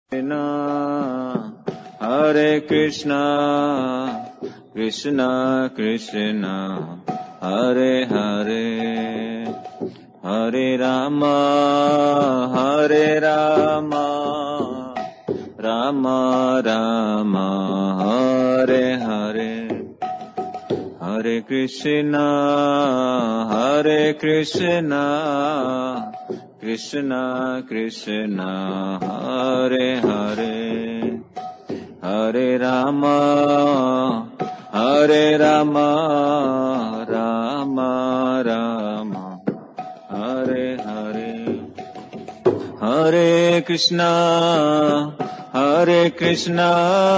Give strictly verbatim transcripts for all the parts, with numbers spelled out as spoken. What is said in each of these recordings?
Krishna Hare Krishna Krishna Krishna Hare Hare Hare Rama Hare Rama Rama Rama Hare Hare Hare Krishna Hare Krishna Krishna Krishna Hare Hare Hare Rama Hare Rama Rama Rama Hare Hare Hare Krishna Hare Krishna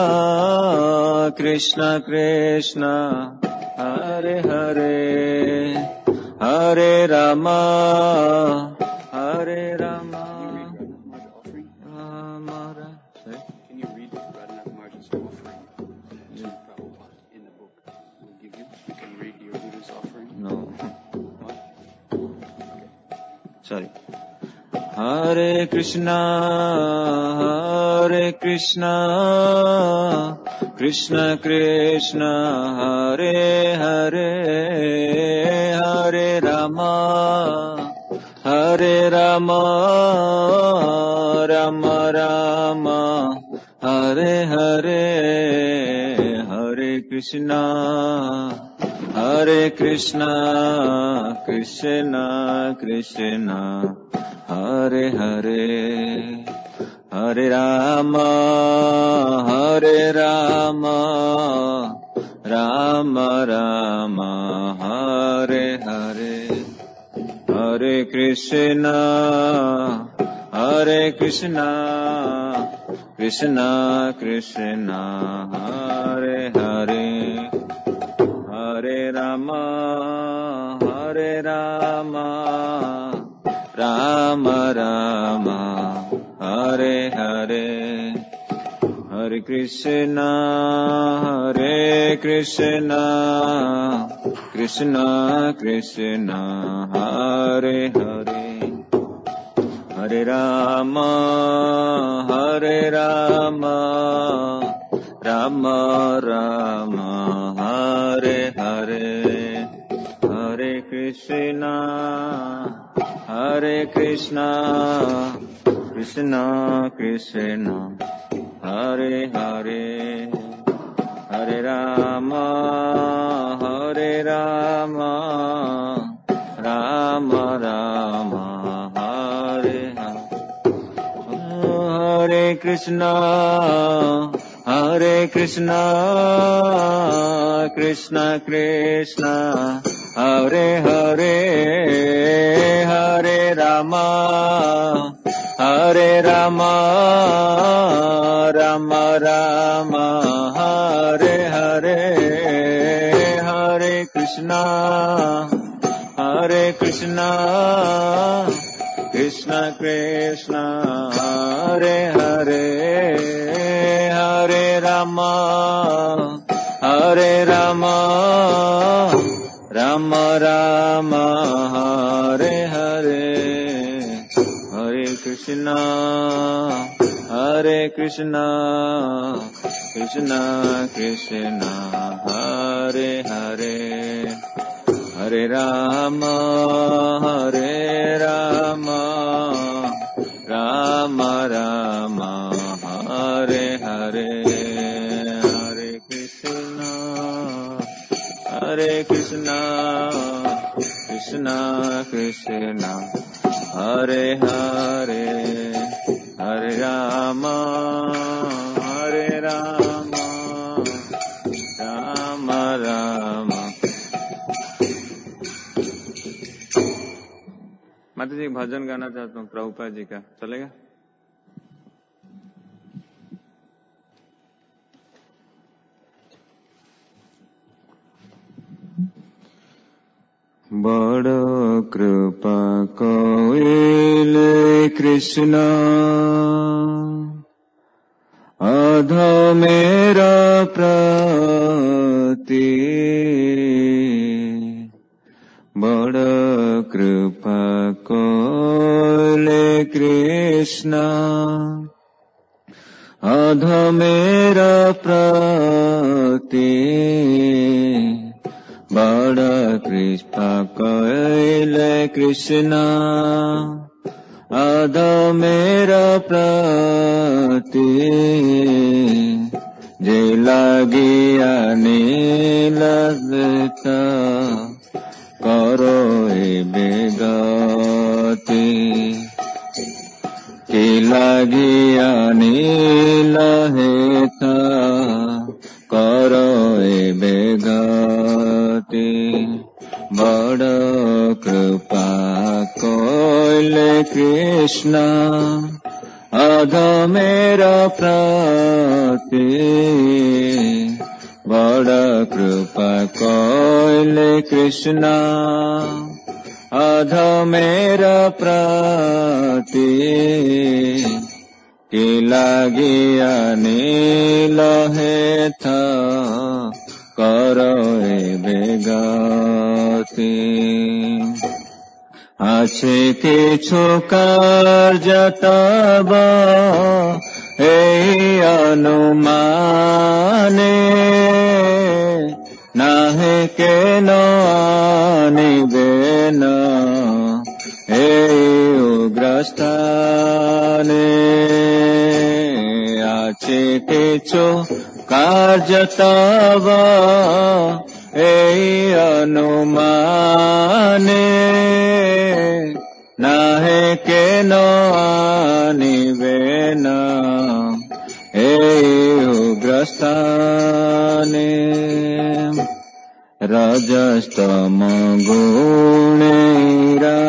Krishna Krishna Hare Hare Hare Rama Hare Rama. Amara. Sorry? Can you read Radhanath Maharaj's offering? Yeah. Prabhupada in the book will give you. You can read your Guru's offering. No. What? Okay. Sorry. Hare Krishna, Hare Krishna, Krishna Krishna, Hare Hare, Hare Rama, Hare Rama, Rama Rama, Hare Hare, Hare Krishna, Hare Krishna, Krishna Krishna, Hare Hare, Hare Rama, Hare Rama, Rama Rama, Hare Hare, Hare Krishna, Hare Krishna, Krishna Krishna, Hare Hare, Hare Rama, Hare Rama, Rama Rama, Hare Hare, Hare Krishna, Hare Krishna, Krishna Krishna, Hare Hare, Hare Rama, Hare Rama, Rama Rama, Hare Hare, Hare Krishna, Hare Krishna, Krishna Krishna, Hare Hare, Hare Rama, Hare Rama, Rama Rama, Hare Hare, Hare Krishna, Hare Krishna, Krishna Krishna, Hare Hare, Hare Rama, Hare Rama, Rama Rama, Hare Hare, Hare Krishna, Hare Krishna, Krishna Krishna, Hare Hare, Hare Rama, Hare Rama, Rama Rama, Hare Hare, Hare Krishna, Hare Krishna, Krishna Krishna, Hare Hare, Hare Rama, Hare Rama, Rama Rama, Hare Hare, Hare Krishna, Hare Krishna, Krishna Krishna, Hare Hare, Hare Rama, Hare Rama, Rama Rama. माता जी भजन गाना चाहता हूँ प्रभुपाद जी का, चलेगा? बड़ कृपा कोइले कृष्ण अधो मेरा प्रति, बड़ कृपा कोइले कृष्ण अधमेर प्रति बड़ कृपा कैले कृष्ण अधमेर प्रति जे लागिया नीलता करो बेगति कि लागिया नील हेता करो बेगति बड़ कृपा कैले कृष्ण अधमेर प्रति बड़ कृपा कैले कृष्ण अधमेर प्रति कि लागिया नील हेता करो बेगति আছে কিছু কার্য তব এই অনুমানে নাহে কেন আনিবে না এই উগ্রস্থানে আছে কিছু কার্য তব এই অনুমানে নাহে কেন আনিবে না এই উগ্রস্থানে রজস্তম গুণেরা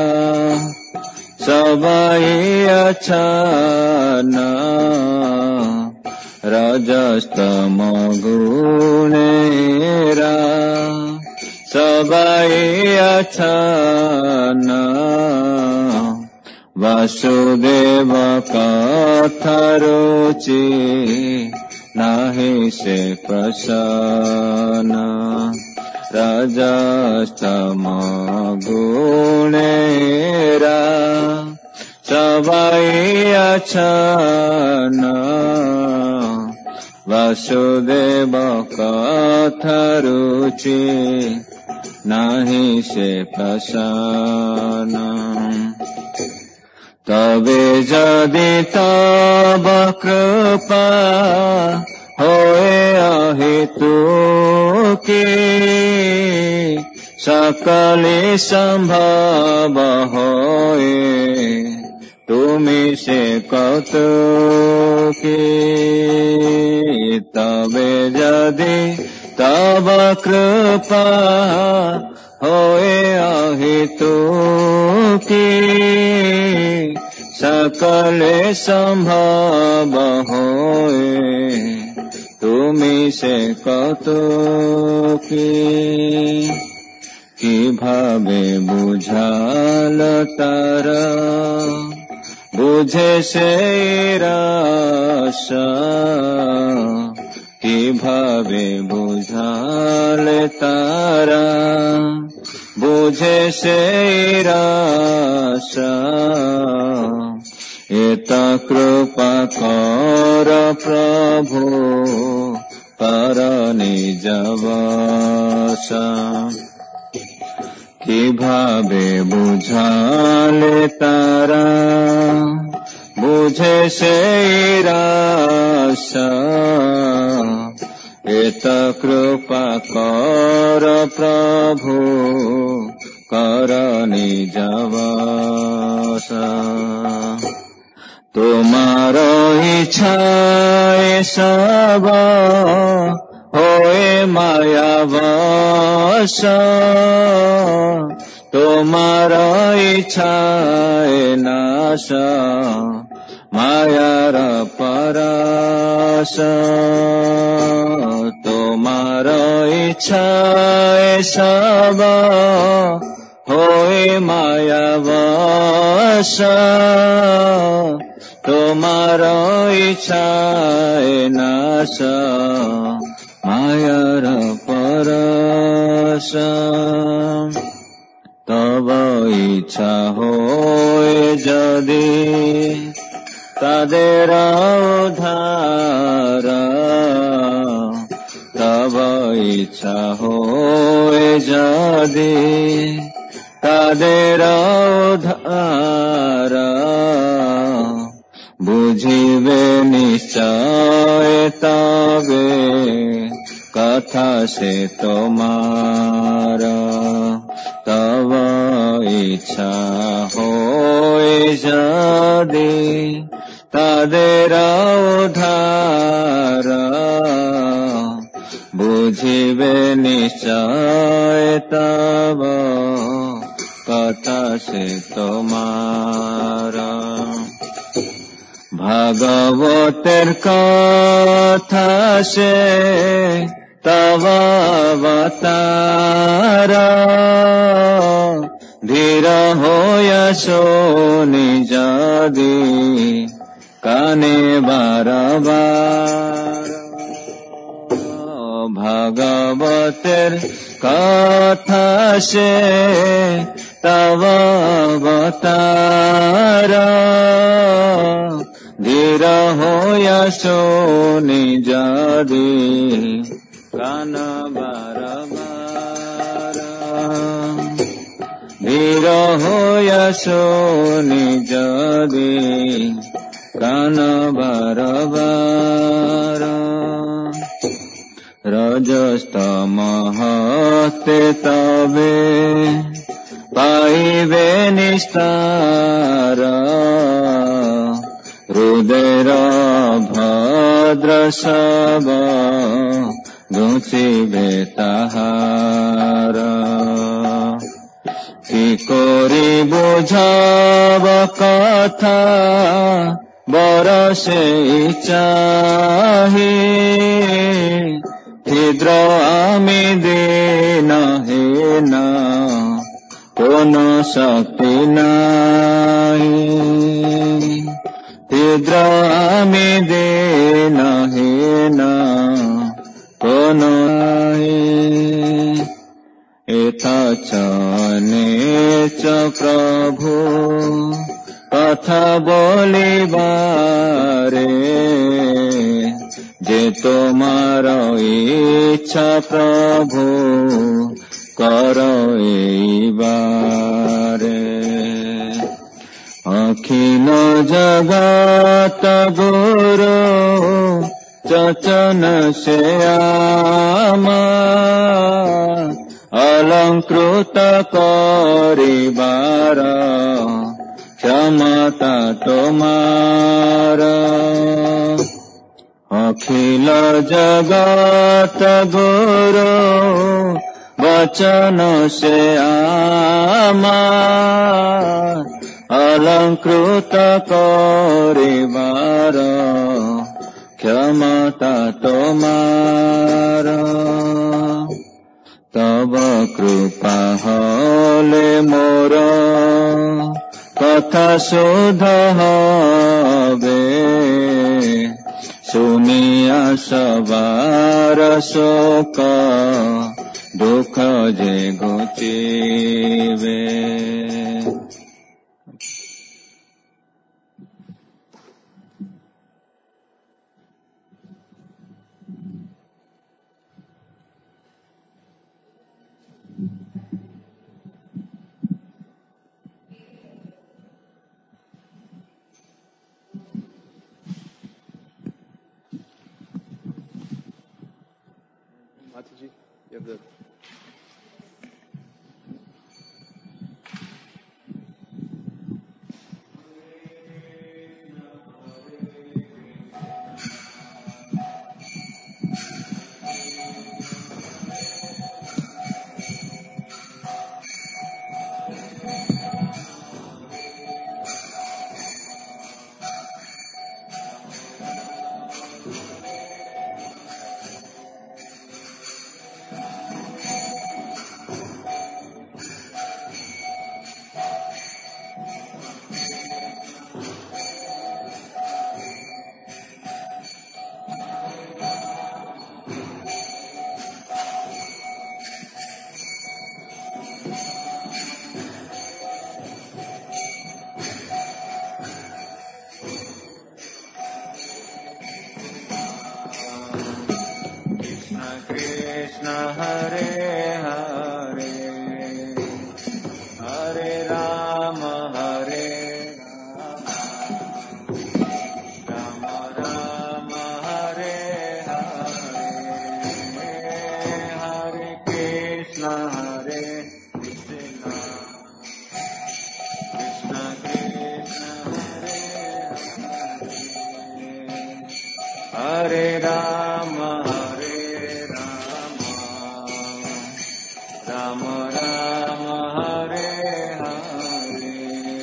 সবাই আচ্ছন্ন রজস্তম গুণেরা সবাই আচ্ছন্ন বাসুদেব কথা রুচি নাহি সে প্রসন্ন রজস্তম গুণেরা সবাই আচ্ছন্ন বাসুদেব কথা রুচি নাহি সে প্রসন্ন তবে যদি তব কৃপা হয়ে অহেতুকি সকলে সম্ভব হয়ে তুমি সে কৌতুকি তবে যদি তব কৃপা হয়ে অহেতুকি সকলে সম্ভব হয়ে তুমি সে কৌতুকি কিভাবে বুঝাল তারা বুঝে সেই রসা কিভাবে বুঝালে তারা বুঝে সেই রসা এত কৃপা কর প্রভু পর নিজ বশা কিভাবে বুঝালে তারা বুঝে সেই রসা এত কৃপা কর প্রভু কর নিজ বশা তোমার ইচ্ছায় সব হয়ে মায়াবশ তোমার ইচ্ছায় নাশ মায়ার পরশ তোমার ইচ্ছায় সব হয়ে মায়াবশ তোমার ইচ্ছায় নাশ মায়ার পরশ তব ইচ্ছা হয়ে যদি তাদের উদ্ধার তব ইচ্ছা হয়ে যদি তাদের উদ্ধার বুঝিবে নিশ্চয় তবে কথা সে তোমার তব ইচ্ছা হয়ে যদি তাদের উদ্ধার বুঝিবে নিশ্চয় তব কথা সে তোমার ভাগবতের কথা সে তব অবতার ধীর হইয়া শোনি যদি কানে বারবার ভাগবতের কথা সে তব অবতার ধীর হইয়া শোনি যদি কান বারবার ধীর হইয়া শোনি যদি কান বারবার রজস্তম হতে তবে পাইবে নিস্তার হৃদয়ের ভদ্র সব ঘুচিবে তাহার কি করি বুঝাব কথা বরসে চাহি ছিদ্র আমি দিন হীন কোন শক্তি নাই ছিদ্র আমি দিন হীন কোন এতচনে চ প্রভু কথা বলিবারে যে তোমার ইচ্ছা প্রভু কর এইবারে অখিল জগত গুরু চচন সে আমার অলঙ্কৃত করিবার ক্ষমতা তোমার অখিল জগত গুরু বচন সে আমার অলঙ্কৃত করিবার ক্ষমতা তোমার তব কৃপা হলে মোর কথা শুদ্ধ হবে শুনিয়া সবার শোক দুঃখ যে ঘুচিবে Mataji, you have the Krishna Hare Hare Hare Rama Hare Rama Rama Hare Hare Hare Krishna Hare Krishna Krishna Krishna Hare Hare Hare Rama Hare Rama Rama Rama Hare Hare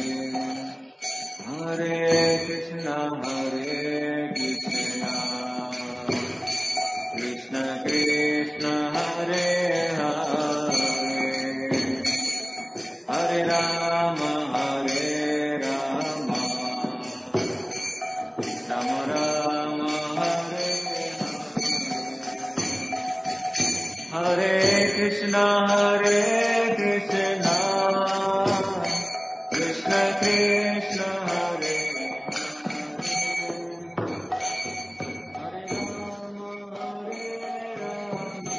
Hare Krishna Hare Krishna Krishna Krishna Hare Hare Hare Rama Hare Rama Rama Rama Hare Hare Krishna Hare Krishna Krishna Krishna Hare Hare Rama Hare Rama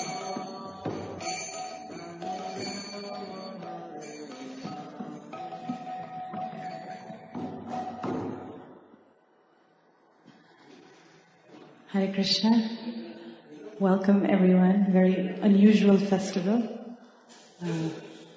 Hare Krishna. Welcome everyone. Very unusual festival. Uh,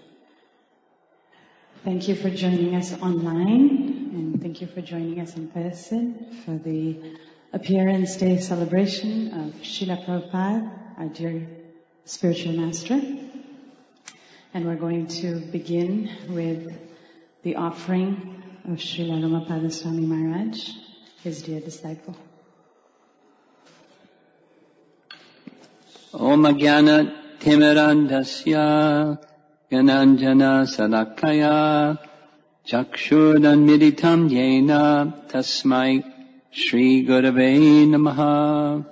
thank you for joining us online and thank you for joining us in person for the Appearance Day celebration of Srila Prabhupada, our dear spiritual master. And we're going to begin with the offering of Srila Ramapada Swami Maharaj, his dear disciple. Om Jnana Timirandasya Gananjana Salakaya Chakshurdanmilitam Yena Tasmai Shri Gurave Namaha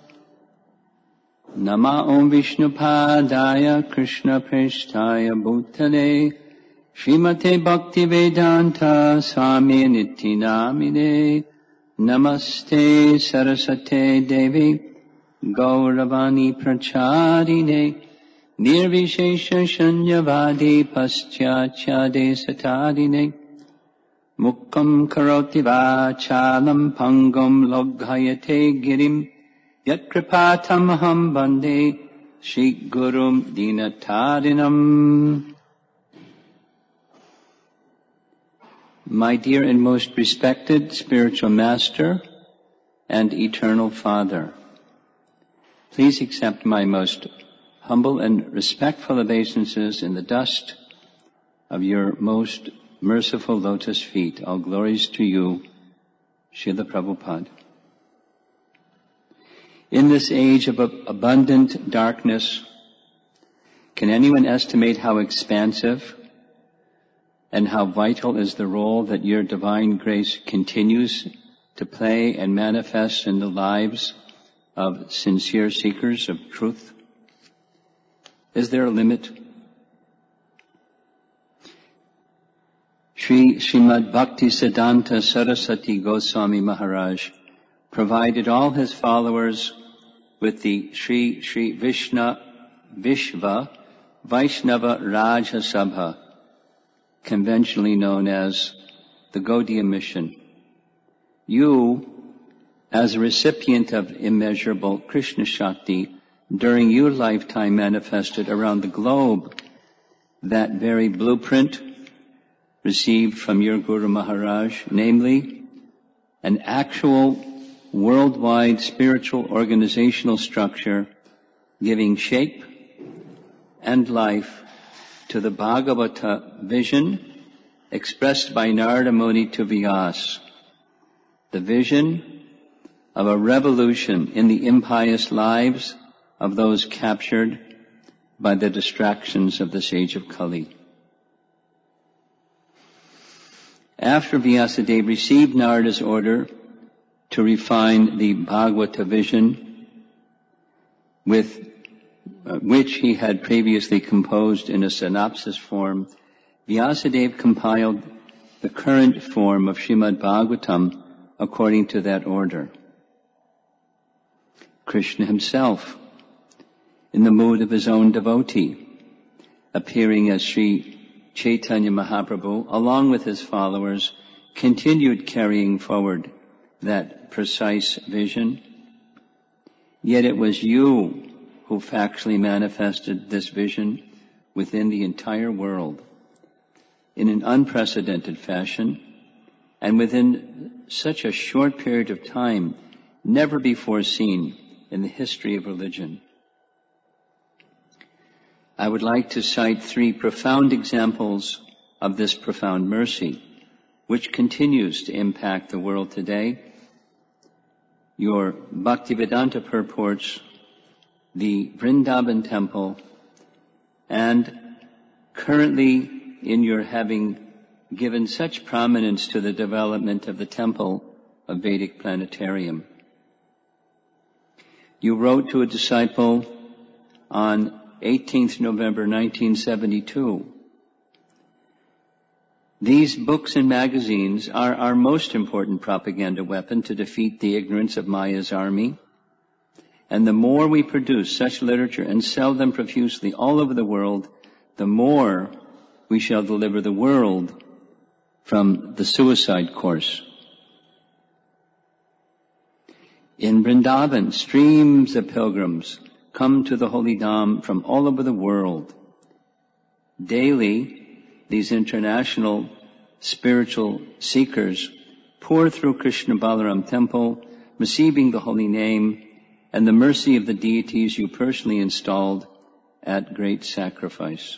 Nama Om Vishnupadaya Krishna Prishtaya Bhutale Srimate Bhaktivedanta Swami Nityanamine Namaste Saraswate Devi Gauravani Pracharine Nirvishesha Shanyavadi Paschachade Satadine Mukkam Karoti Vachalam Pangam Logghayate Girim Yat Kripatamaham Bande Shri Gurum Dinatarinam. My dear and most respected spiritual master and eternal Father, please accept my most humble and respectful obeisances in the dust of your most merciful lotus feet. All glories to you, Srila Prabhupada. In this age of abundant darkness, can anyone estimate how expansive and how vital is the role that your divine grace continues to play and manifest in the lives of sincere seekers of truth? Is there a limit? Sri Srimad Bhakti Siddhanta Saraswati Goswami Maharaj provided all his followers with the Sri Sri Vishna Vishva Vaishnava Raja Sabha, conventionally known as the Gaudiya Mission. You, as a recipient of immeasurable Krishna Shakti, during your lifetime manifested around the globe that very blueprint received from your Guru Maharaj, namely an actual worldwide spiritual organizational structure giving shape and life to the Bhagavata vision expressed by Narada Muni to Vyas, the vision of a revolution in the impious lives of those captured by the distractions of this age of Kali. After Vyasadeva received Narada's order to refine the Bhagavata vision, with uh, which he had previously composed in a synopsis form, Vyasadeva compiled the current form of Srimad Bhagavatam according to that order. Krishna himself, in the mood of his own devotee, appearing as Sri Chaitanya Mahaprabhu, along with his followers, continued carrying forward that precise vision. Yet it was you who factually manifested this vision within the entire world in an unprecedented fashion, and within such a short period of time, never before seen in the history of religion. I would like to cite three profound examples of this profound mercy, which continues to impact the world today. Your Bhaktivedanta purports, the Vrindavan temple, and currently in your having given such prominence to the development of the temple of Vedic Planetarium. You wrote to a disciple on eighteenth November nineteen seventy-two, "These books and magazines are our most important propaganda weapon to defeat the ignorance of Maya's army. And the more we produce such literature and sell them profusely all over the world, the more we shall deliver the world from the suicide course." In Vrindavan, streams of pilgrims come to the Holy Dham from all over the world. Daily, these international spiritual seekers pour through Krishna Balaram temple, receiving the holy name and the mercy of the deities you personally installed at great sacrifice.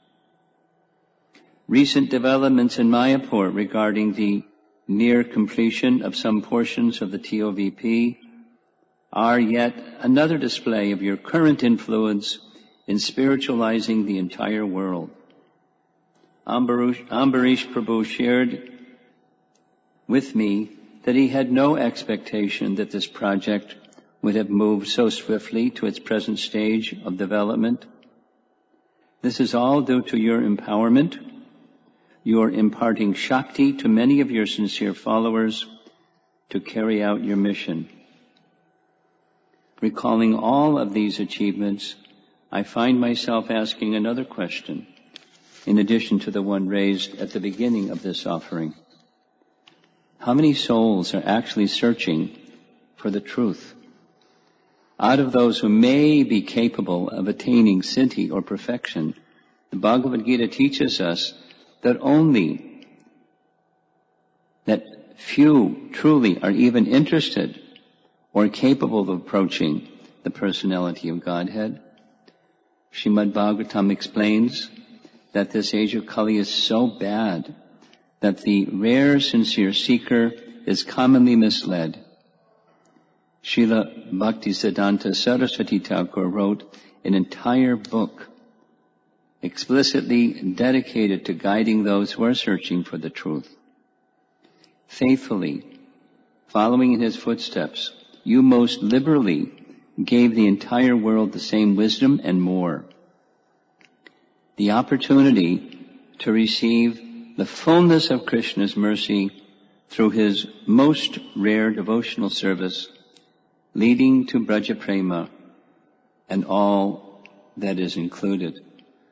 Recent developments in Mayapur regarding the near completion of some portions of the T O V P are yet another display of your current influence in spiritualizing the entire world. Ambarish, Ambarish Prabhu shared with me that he had no expectation that this project would have moved so swiftly to its present stage of development. This is all due to your empowerment. You are imparting Shakti to many of your sincere followers to carry out your mission. Recalling all of these achievements, I find myself asking another question, in addition to the one raised at the beginning of this offering. How many souls are actually searching for the truth? Out of those who may be capable of attaining siddhi or perfection, the Bhagavad Gita teaches us that only that few truly are even interested or capable of approaching the personality of Godhead. Srimad Bhagavatam explains that this age of Kali is so bad that the rare sincere seeker is commonly misled. Srila Bhaktisiddhanta Saraswati Thakur wrote an entire book explicitly dedicated to guiding those who are searching for the truth. Faithfully, following in his footsteps, you most liberally gave the entire world the same wisdom and more. The opportunity to receive the fullness of Krishna's mercy through his most rare devotional service, leading to Braja Prema and all that is included.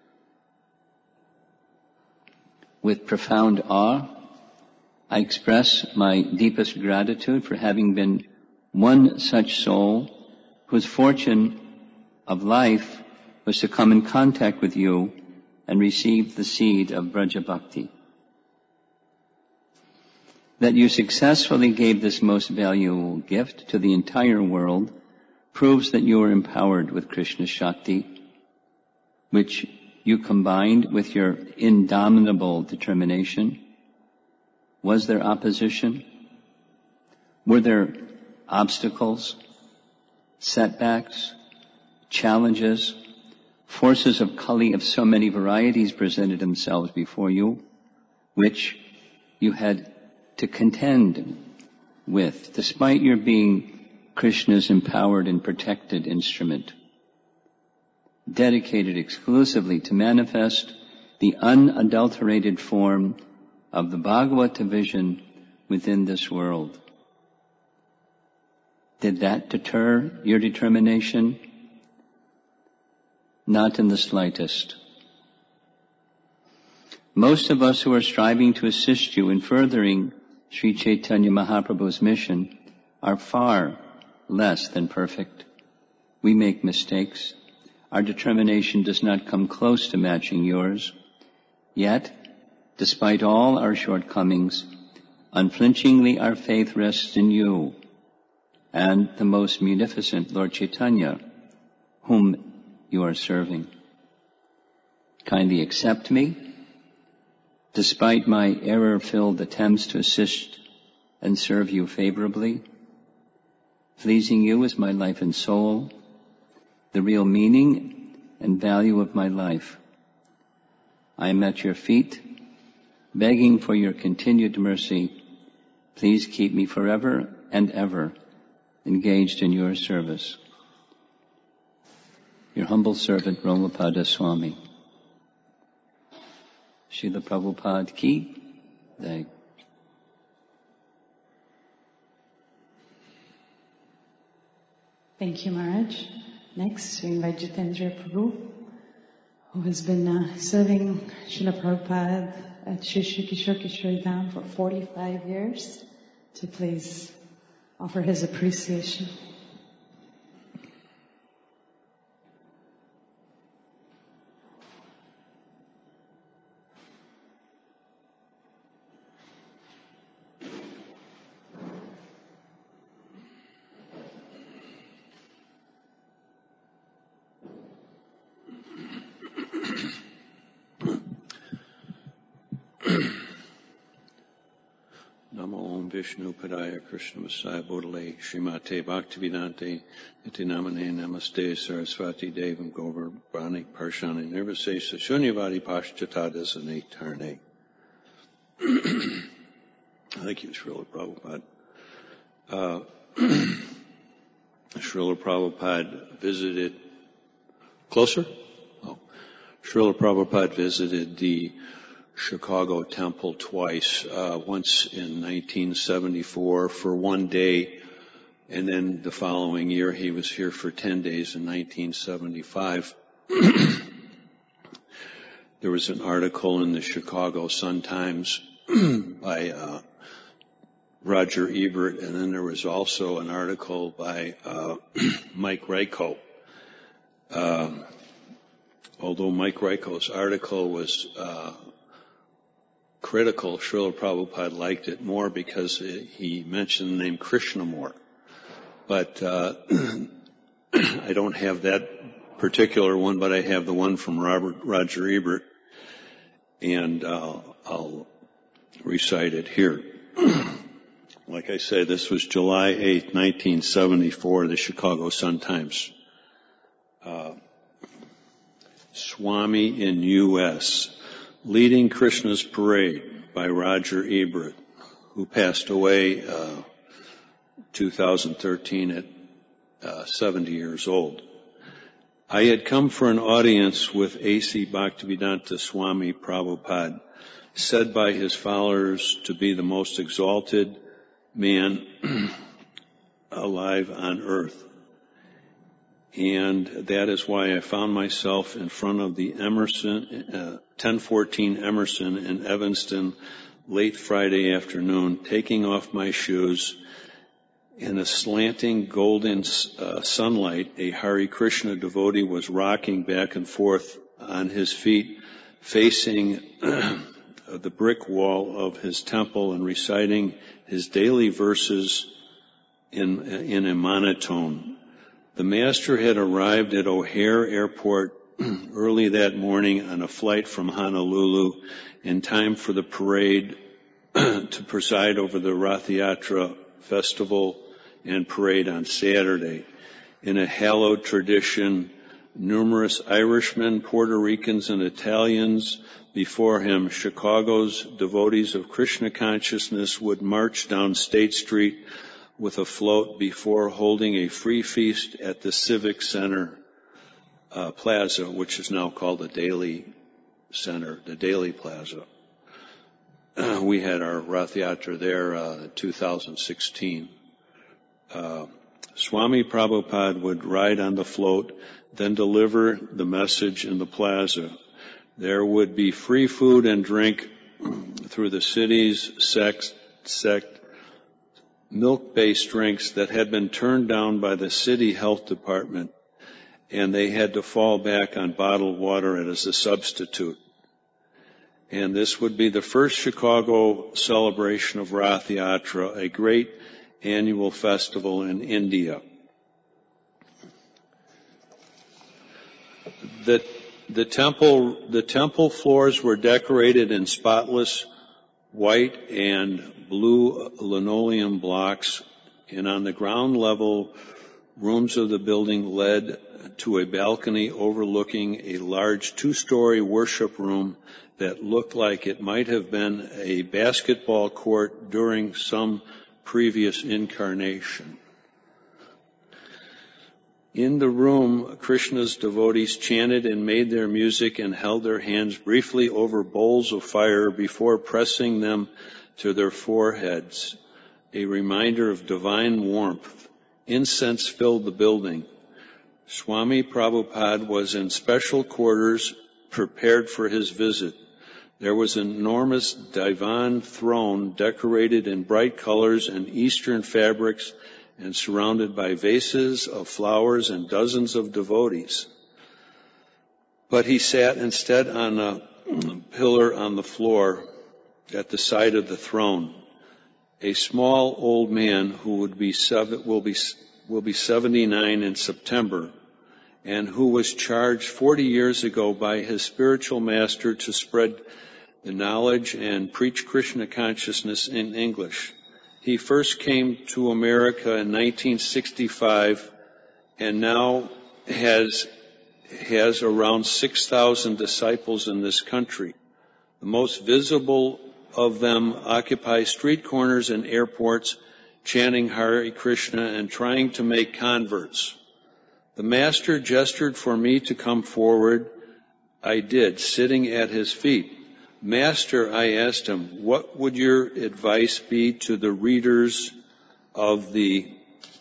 With profound awe, I express my deepest gratitude for having been one such soul whose fortune of life was to come in contact with you and receive the seed of Braja Bhakti. That you successfully gave this most valuable gift to the entire world proves that you are empowered with Krishna Shakti, which you combined with your indomitable determination. Was there opposition? Were there obstacles, setbacks, challenges, forces of Kali of so many varieties presented themselves before you, which you had to contend with, despite your being Krishna's empowered and protected instrument, dedicated exclusively to manifest the unadulterated form of the Bhagavata vision within this world? Did that deter your determination? not in the slightest. Most of us who are striving to assist you in furthering Sri Chaitanya Mahaprabhu's mission are far less than perfect. We make mistakes. Our determination does not come close to matching yours. Yet, despite all our shortcomings, unflinchingly our faith rests in you and the most munificent Lord Chaitanya, whom you are serving. Kindly accept me, despite my error-filled attempts to assist and serve you favorably. Pleasing you is my life and soul, the real meaning and value of my life. I am at your feet, begging for your continued mercy. Please keep me forever and ever engaged in your service. Your humble servant, Ramapada Swami. Srila Prabhupada ki jai. Thank you, Maharaj. Next, we invite Jitendra Prabhu, who has been uh, serving Srila Prabhupada at Shri Shri Kishore Kishore Dham for forty-five years, to please offer his appreciation. Vishnu Padaya Krishna Masaya Bodhale Srimate Bhaktivedanta Iti Namane Namaste Saraswati Devam Govardhani Parshani Nirvasesa Shunyavadi Pashtatadas Tarne. Thank you, Srila Prabhupada. Uh, Srila Prabhupada visited, closer? Oh. Srila Prabhupada visited the Chicago Temple twice, uh, once in nineteen seventy-four for one day, and then the following year he was here for ten days in nineteen seventy-five. There was an article in the Chicago Sun-Times by uh, Roger Ebert, and then there was also an article by uh, Mike Ryko. Uh, although Mike Ryko's article was uh, critical, Srila Prabhupada liked it more because it, he mentioned the name Krishna more. But uh, I don't have that particular one, but I have the one from Robert, Roger Ebert, and uh, I'll recite it here. Like I say, this was July eighth, nineteen seventy-four, the Chicago Sun-Times. Uh, Swami in U S Leading Krishna's Parade by Roger Ebert, who passed away uh, two thousand thirteen at uh, seventy years old. I had come for an audience with A C Bhaktivedanta Swami Prabhupada, said by his followers to be the most exalted man alive on earth. And that is why I found myself in front of the Emerson, uh, ten fourteen Emerson in Evanston late Friday afternoon, taking off my shoes. In a slanting golden uh, sunlight, a Hare Krishna devotee was rocking back and forth on his feet, facing the brick wall of his temple and reciting his daily verses in, in a monotone. The master had arrived at O'Hare Airport early that morning on a flight from Honolulu in time for the parade to preside over the Rath Yatra festival and parade on Saturday. In a hallowed tradition, numerous Irishmen, Puerto Ricans, and Italians before him, Chicago's devotees of Krishna consciousness would march down State Street with a float before holding a free feast at the Civic Center uh, Plaza, which is now called the Daily Center, the Daily Plaza. Uh, we had our Rath Yatra there uh, in two thousand sixteen. Uh, Swami Prabhupada would ride on the float, then deliver the message in the plaza. There would be free food and drink through the city's sect, sect milk-based drinks that had been turned down by the city health department, and they had to fall back on bottled water as a substitute. And this would be the first Chicago celebration of Rath Yatra, a great annual festival in India. The, the temple, the temple floors were decorated in spotless white and blue linoleum blocks, and on the ground level, rooms of the building led to a balcony overlooking a large two-story worship room that looked like it might have been a basketball court during some previous incarnation. In the room, Krishna's devotees chanted and made their music and held their hands briefly over bowls of fire before pressing them to their foreheads, a reminder of divine warmth. Incense filled the building. Swami Prabhupada was in special quarters prepared for his visit. There was an enormous divan throne decorated in bright colors and Eastern fabrics and surrounded by vases of flowers and dozens of devotees. But he sat instead on a pillar on the floor at the side of the throne. A small old man who would be seven, will be will be seventy-nine in September, and who was charged forty years ago by his spiritual master to spread the knowledge and preach Krishna consciousness in English. He first came to America in nineteen sixty-five and now has, has around six thousand disciples in this country. The most visible of them occupy street corners and airports, chanting Hare Krishna and trying to make converts. The master gestured for me to come forward. I did, sitting at his feet. Master, I asked him, what would your advice be to the readers of the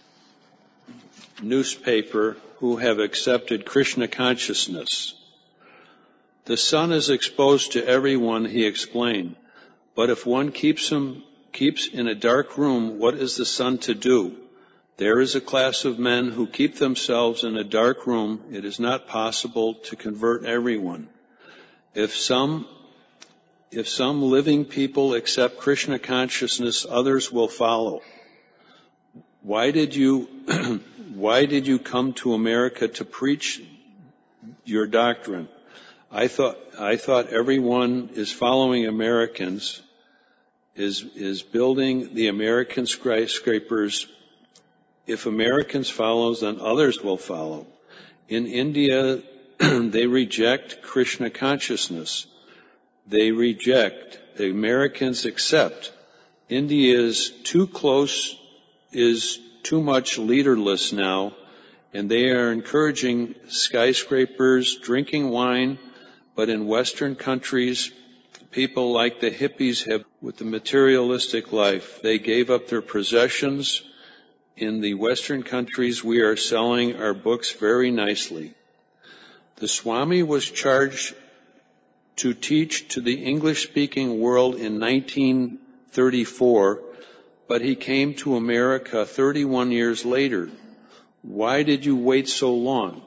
newspaper who have accepted Krishna consciousness? The sun is exposed to everyone, he explained. But if one keeps him, keeps in a dark room, what is the sun to do? There is a class of men who keep themselves in a dark room. It is not possible to convert everyone. If some If some living people accept Krishna consciousness, others will follow. Why did you, why did you come to America to preach your doctrine? I thought, I thought everyone is following Americans, is, is building the American skyscrapers. If Americans follow, then others will follow. In India, they reject Krishna consciousness. They reject. The Americans accept. India is too close, is too much leaderless now, and they are encouraging skyscrapers, drinking wine, but in Western countries, people like the hippies have with the materialistic life. They gave up their possessions. In the Western countries, we are selling our books very nicely. The Swami was charged to teach to the English-speaking world in nineteen thirty-four, but he came to America thirty-one years later. Why did you wait so long?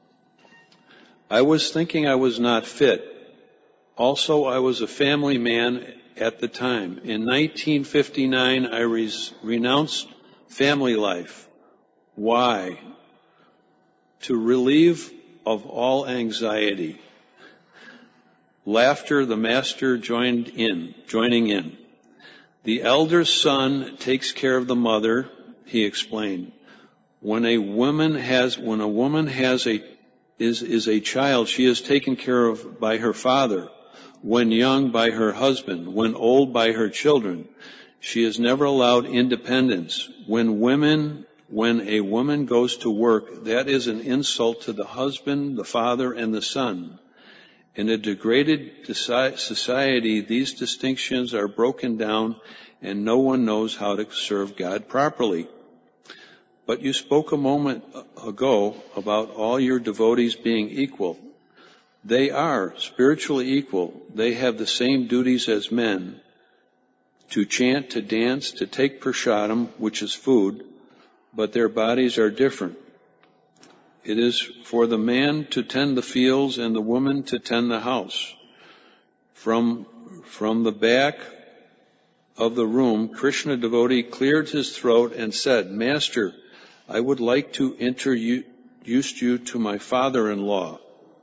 I was thinking I was not fit. Also, I was a family man at the time. In nineteen fifty-nine, I res- renounced family life. Why? To relieve of all anxiety. Laughter, the master joined in, joining in. The elder son takes care of the mother, he explained. When a woman has, when a woman has a, is, is a child, she is taken care of by her father. When young, by her husband. When old, by her children. She is never allowed independence. When women, when a woman goes to work, that is an insult to the husband, the father, and the son. In a degraded society, these distinctions are broken down and no one knows how to serve God properly. But you spoke a moment ago about all your devotees being equal. They are spiritually equal. They have the same duties as men, to chant, to dance, to take prasadam, which is food, but their bodies are different. It is for the man to tend the fields and the woman to tend the house. From, from the back of the room, Krishna devotee cleared his throat and said, Master, I would like to introduce you to my father-in-law,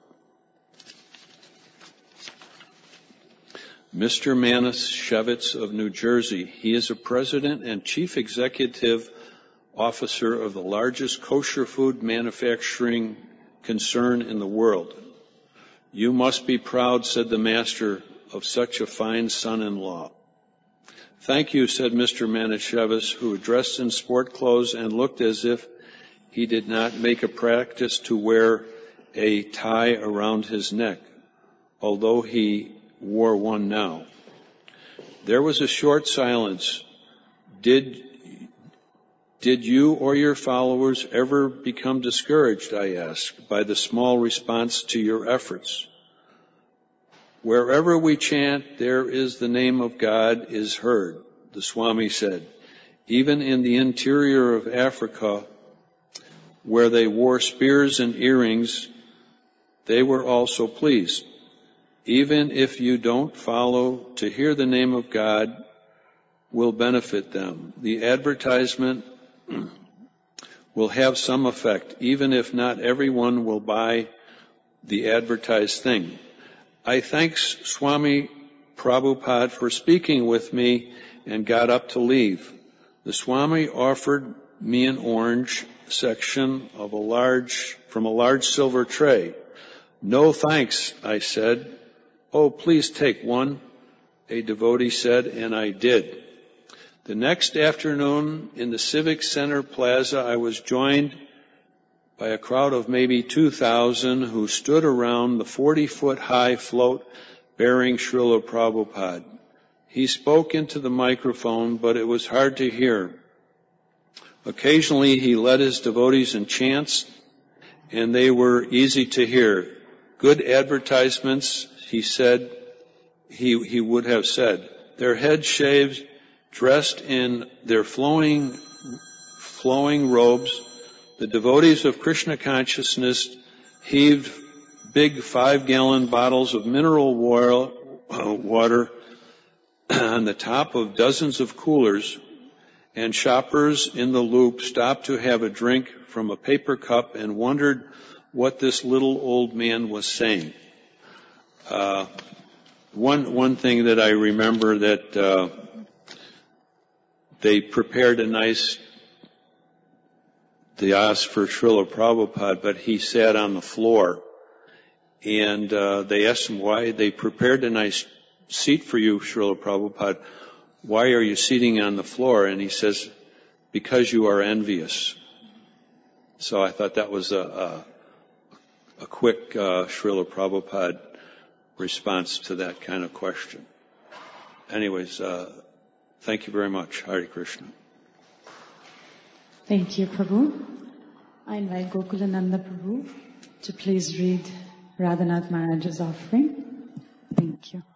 Mister Manischewitz of New Jersey. He is a president and chief executive officer of the largest kosher food manufacturing concern in the world. You must be proud, said the master, of such a fine son-in-law. Thank you, said Mister Manischewitz, who dressed in sport clothes and looked as if he did not make a practice to wear a tie around his neck, although he wore one now. There was a short silence. Did, did you or your followers ever become discouraged, I asked, by the small response to your efforts? Wherever we chant, there is the name of God is heard, the Swami said. Even in the interior of Africa, where they wore spears and earrings, they were also pleased. Even if you don't follow, to hear the name of God will benefit them. The advertisement will have some effect, even if not everyone will buy the advertised thing. I thank Swami Prabhupada for speaking with me and got up to leave. The Swami offered me an orange section of a large, from a large silver tray. No thanks, I said. Oh, please take one, a devotee said, and I did. The next afternoon in the Civic Center Plaza, I was joined by a crowd of maybe two thousand who stood around the forty-foot high float bearing Srila Prabhupada. He spoke into the microphone, but it was hard to hear. Occasionally, he led his devotees in chants, and they were easy to hear. Good advertisements, he said, he, he would have said. Their heads shaved, dressed in their flowing, flowing robes, the devotees of Krishna consciousness heaved big five-gallon bottles of mineral water on the top of dozens of coolers, and shoppers in the loop stopped to have a drink from a paper cup and wondered what this little old man was saying. Uh, one, one thing that I remember that uh, they prepared a nice dais for Srila Prabhupada, but he sat on the floor. And uh, they asked him why they prepared a nice seat for you, Srila Prabhupada. Why are you sitting on the floor? And he says, because you are envious. So I thought that was a, a, a quick uh, Srila Prabhupada response to that kind of question. Anyways, uh, thank you very much. Hare Krishna. Thank you, Prabhu. I invite Gokulananda Prabhu to please read Radhanath Maharaj's offering. Thank you.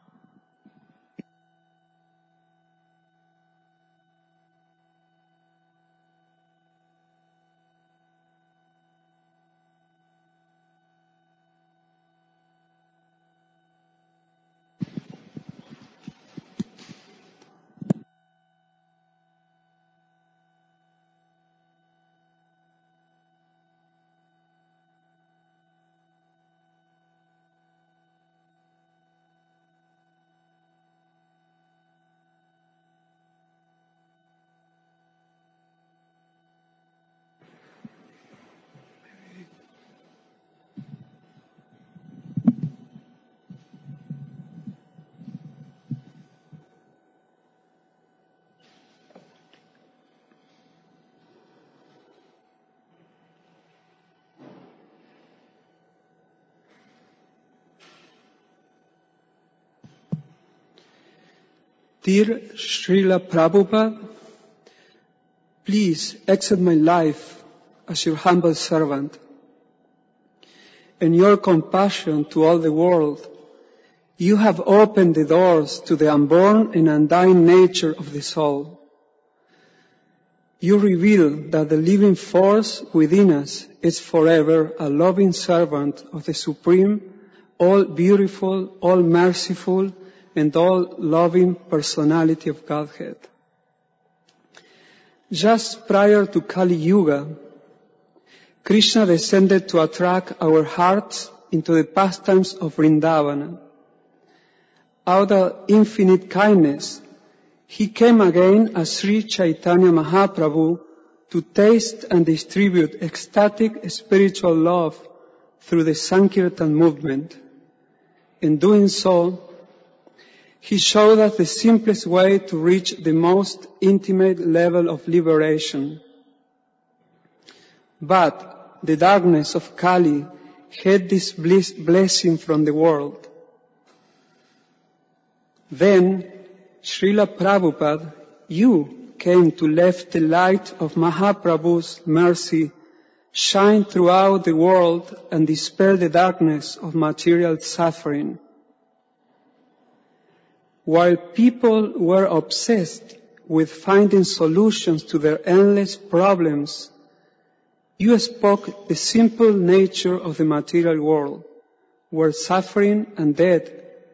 Dear Srila Prabhupada, please accept my life as your humble servant. In your compassion to all the world, you have opened the doors to the unborn and undying nature of the soul. You reveal that the living force within us is forever a loving servant of the supreme, all beautiful, all merciful, and all loving personality of Godhead. Just prior to Kali Yuga, Krishna descended to attract our hearts into the pastimes of Vrindavana. Out of infinite kindness, he came again as Sri Chaitanya Mahaprabhu to taste and distribute ecstatic spiritual love through the Sankirtan movement. In doing so, he showed us the simplest way to reach the most intimate level of liberation. But the darkness of Kali hid this bliss, blessing from the world. Then, Srila Prabhupada, you came to let the light of Mahaprabhu's mercy shine throughout the world and dispel the darkness of material suffering. While people were obsessed with finding solutions to their endless problems, you spoke the simple nature of the material world, where suffering and death.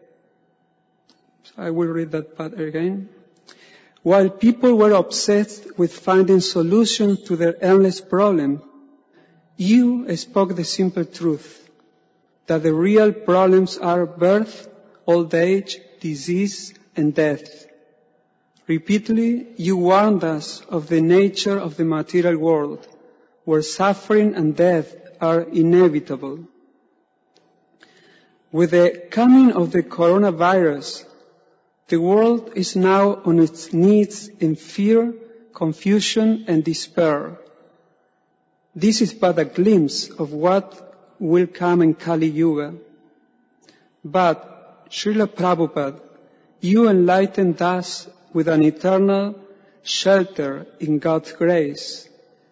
I will read that part again. While people were obsessed with finding solutions to their endless problems, you spoke the simple truth, that the real problems are birth, old age, disease, and death. Repeatedly, you warned us of the nature of the material world, where suffering and death are inevitable. With the coming of the coronavirus, the world is now on its knees in fear, confusion, and despair. This is but a glimpse of what will come in Kali Yuga. But, Srila Prabhupada, you enlightened us with an eternal shelter in God's grace.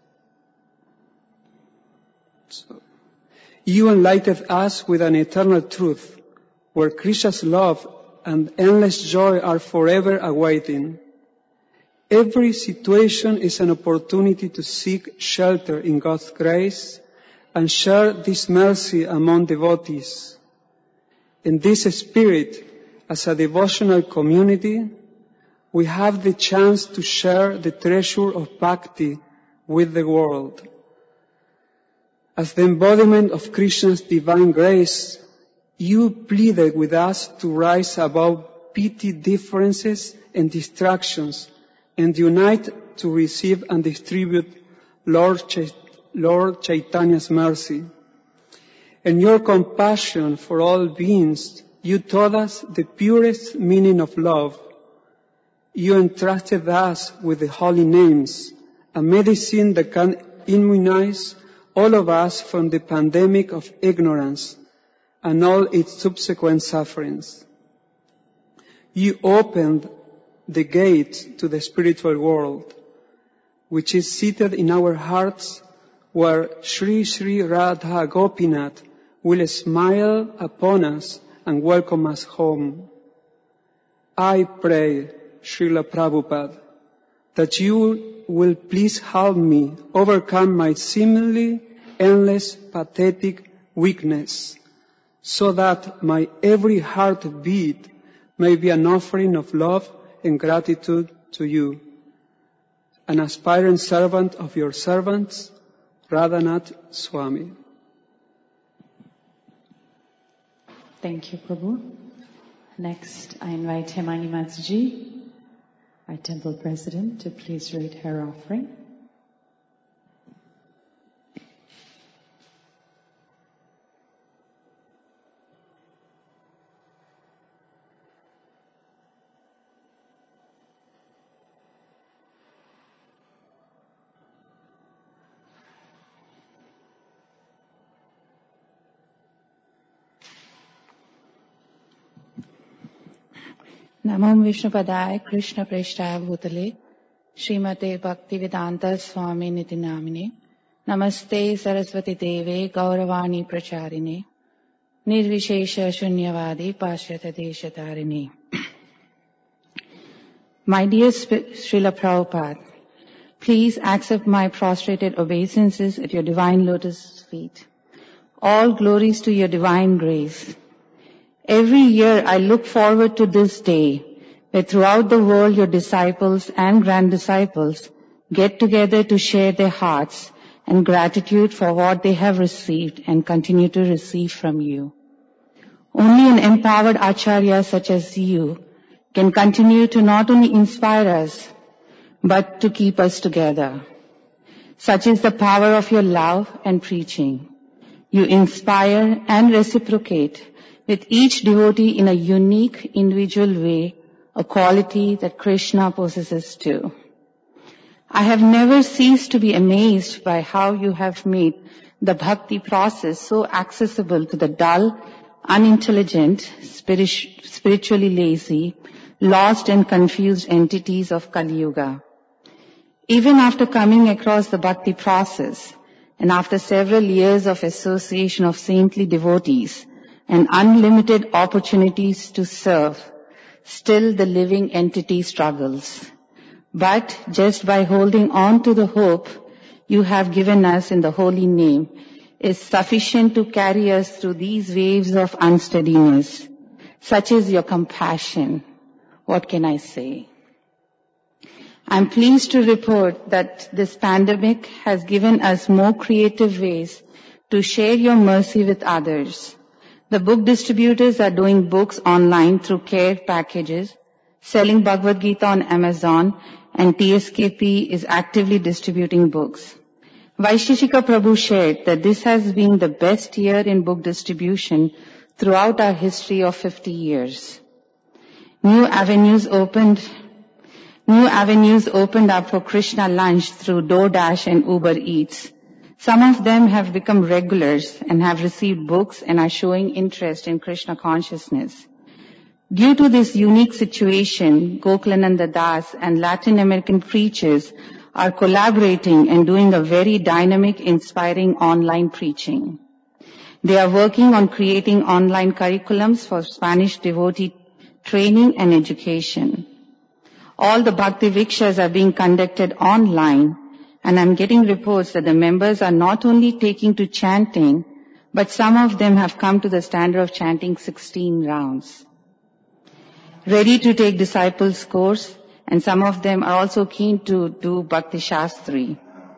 So, you enlightened us with an eternal truth, where Krishna's love and endless joy are forever awaiting. Every situation is an opportunity to seek shelter in God's grace and share this mercy among devotees. In this spirit, as a devotional community, we have the chance to share the treasure of bhakti with the world. As the embodiment of Krishna's divine grace, you pleaded with us to rise above petty differences and distractions and unite to receive and distribute Lord, Ch- Lord Chaitanya's mercy. In your compassion for all beings, you taught us the purest meaning of love. You entrusted us with the holy names, a medicine that can immunize all of us from the pandemic of ignorance and all its subsequent sufferings. You opened the gate to the spiritual world, which is seated in our hearts, where Sri Sri Radha Gopinath will smile upon us and welcome us home. I pray, Srila Prabhupada, that you will please help me overcome my seemingly endless, pathetic weakness, so that my every heartbeat may be an offering of love and gratitude to you, an aspiring servant of your servants, Radhanath Swami. Thank you, Prabhu. Next, I invite Hemani Mataji, our temple president, to please read her offering. नमो विष्णुपदाय कृष्ण प्रेष्ठाय भूतले श्रीमते भक्ति वेदांत स्वामी निति नामिने Namaste Saraswati Deve Gauravani Pracharine Nirvishesha Shunyavadi Pashyata Deshatarine. My dear Srila Prabhupada, please accept my prostrated obeisances at your divine lotus feet. All glories to your divine grace. Every year I look forward to this day, where throughout the world your disciples and grand-disciples get together to share their hearts and gratitude for what they have received and continue to receive from you. Only an empowered Acharya such as you can continue to not only inspire us, but to keep us together. Such is the power of your love and preaching. You inspire and reciprocate with each devotee in a unique, individual way, a quality that Krishna possesses too. I have never ceased to be amazed by how you have made the bhakti process so accessible to the dull, unintelligent, spiritually lazy, lost and confused entities of Kali Yuga. Even after coming across the bhakti process, and after several years of association of saintly devotees and unlimited opportunities to serve, still the living entity struggles. But just by holding on to the hope you have given us in the holy name is sufficient to carry us through these waves of unsteadiness. Such is your compassion. What can I say? I'm pleased to report that this pandemic has given us more creative ways to share your mercy with others. The book distributors are doing books online through care packages, selling Bhagavad Gita on Amazon, and T S K P is actively distributing books. Vaisheshika Prabhu shared that this has been the best year in book distribution throughout our history of fifty years. New avenues opened New avenues opened up for Krishna lunch through DoorDash and Uber Eats. Some of them have become regulars and have received books and are showing interest in Krishna consciousness. Due to this unique situation, Gokulananda Das and Latin American preachers are collaborating and doing a very dynamic, inspiring online preaching. They are working on creating online curriculums for Spanish devotee training and education. All the Bhakti Vrikshas are being conducted online, and I'm getting reports that the members are not only taking to chanting, but some of them have come to the standard of chanting sixteen rounds. Ready to take disciples course, and some of them are also keen to do Bhakti Shastri.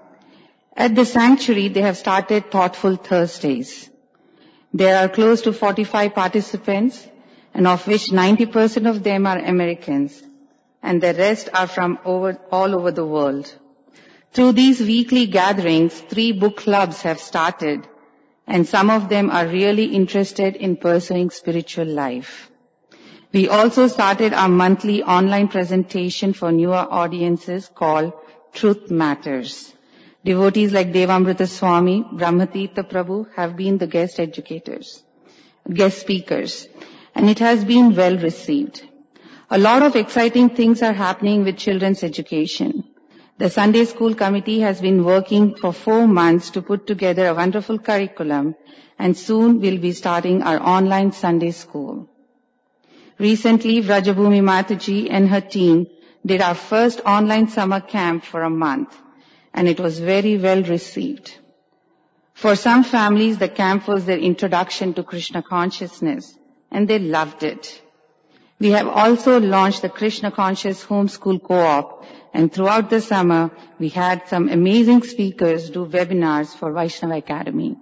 At the sanctuary, they have started Thoughtful Thursdays. There are close to forty-five participants, and of which ninety percent of them are Americans, and the rest are from over, all over the world. Through these weekly gatherings, three book clubs have started, and some of them are really interested in pursuing spiritual life. We also started our monthly online presentation for newer audiences called Truth Matters. Devotees like Devamrita Swami, Brahmatirtha Prabhu have been the guest educators, guest speakers, and it has been well received. A lot of exciting things are happening with children's education. The Sunday School Committee has been working for four months to put together a wonderful curriculum, and soon we'll be starting our online Sunday school. Recently, Vrajabhumi Mataji and her team did our first online summer camp for a month, and it was very well received. For some families, the camp was their introduction to Krishna consciousness, and they loved it. We have also launched the Krishna Conscious Homeschool Co-op, and throughout the summer, we had some amazing speakers do webinars for Vaishnava Academy.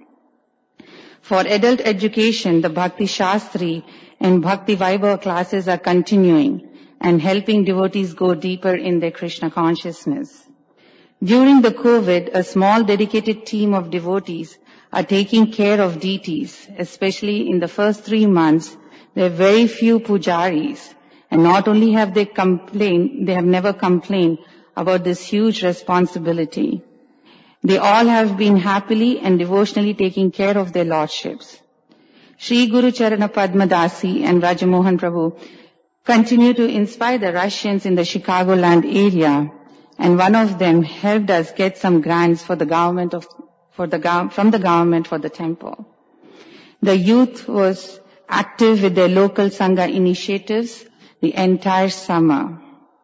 For adult education, the Bhakti Shastri and Bhakti Vaibhava classes are continuing and helping devotees go deeper in their Krishna consciousness. During the COVID, a small dedicated team of devotees are taking care of deities, especially in the first three months. There are very few pujaris, and not only have they complained, they have never complained about this huge responsibility. They all have been happily and devotionally taking care of their lordships. Sri Guru Charana Padmadasi and Rajamohan Prabhu continue to inspire the Russians in the Chicagoland area, and one of them helped us get some grants for the government of for the gov- from the government for the temple. The youth was active with their local Sangha initiatives the entire summer.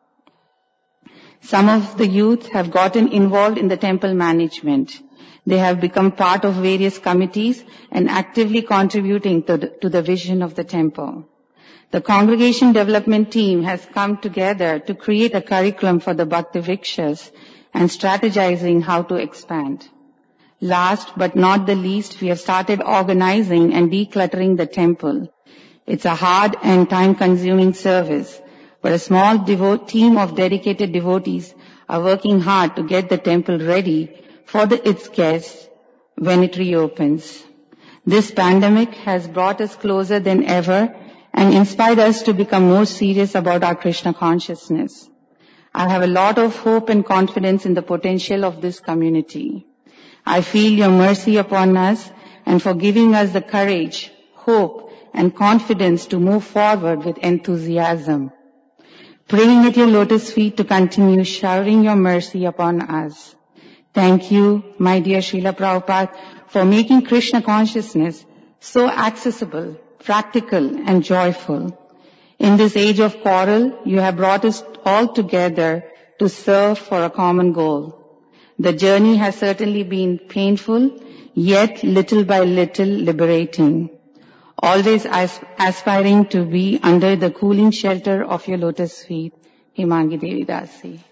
Some of the youth have gotten involved in the temple management. They have become part of various committees and actively contributing to the, to the vision of the temple. The congregation development team has come together to create a curriculum for the Bhakti Vrikshas and strategizing how to expand. Last but not the least, we have started organizing and decluttering the temple. It's a hard and time-consuming service, but a small devo- team of dedicated devotees are working hard to get the temple ready for the, its guests when it reopens. This pandemic has brought us closer than ever and inspired us to become more serious about our Krishna consciousness. I have a lot of hope and confidence in the potential of this community. I feel your mercy upon us and for giving us the courage, hope, and confidence to move forward with enthusiasm. Praying at your lotus feet to continue showering your mercy upon us. Thank you, my dear Srila Prabhupada, for making Krishna consciousness so accessible, practical, and joyful. In this age of quarrel, you have brought us all together to serve for a common goal. The journey has certainly been painful, yet little by little liberating. Always as- aspiring to be under the cooling shelter of your lotus feet, Himangi Devi Dasi.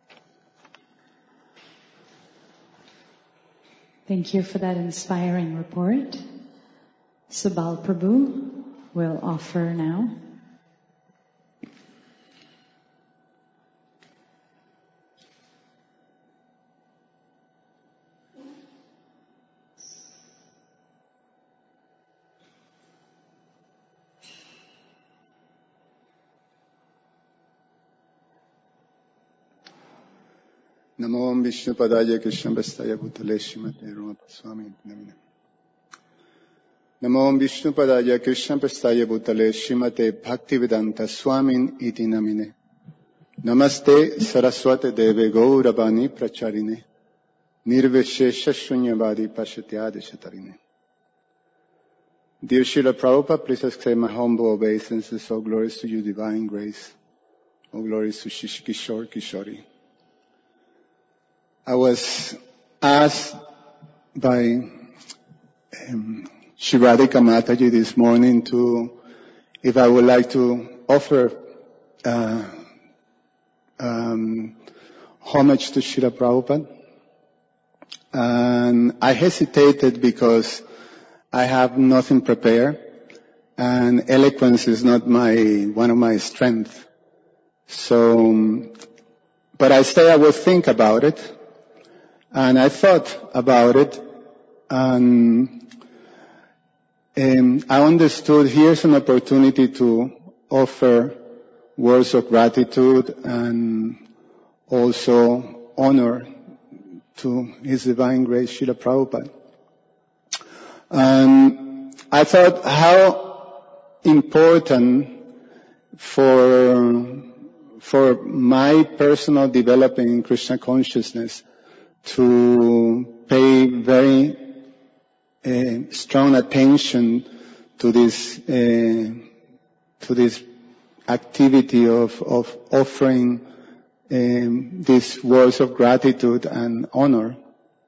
Thank you for that inspiring report. Subal Prabhu will offer now. Namo Vishnupadaya Krishnapastaya Bhutale Srimate Rumapa Swami Namine. Namo Vishnupadaya Krishnapastaya Bhutale Srimate Bhaktivedanta Swami Iti Namine. Namaste Saraswate Deve Gauravani Pracharine. Nirvishesha Shunyavadi Pashatyadi Shatarine. Dear Srila Prabhupada, please accept my humble obeisances. All glories to you, divine grace. All glories to Shishikishore Kishori. I was asked by um, Shri Radhika Mataji this morning to, if I would like to offer uh, um, homage to Srila Prabhupada. And I hesitated because I have nothing prepared, and eloquence is not my one of my strengths. So, but I say I will think about it. And I thought about it, and um, I understood here's an opportunity to offer words of gratitude and also honor to His Divine Grace, Srila Prabhupada. And I thought how important for, for my personal development in Krishna consciousness to pay very uh, strong attention to this uh, to this activity of of offering um, these words of gratitude and honor,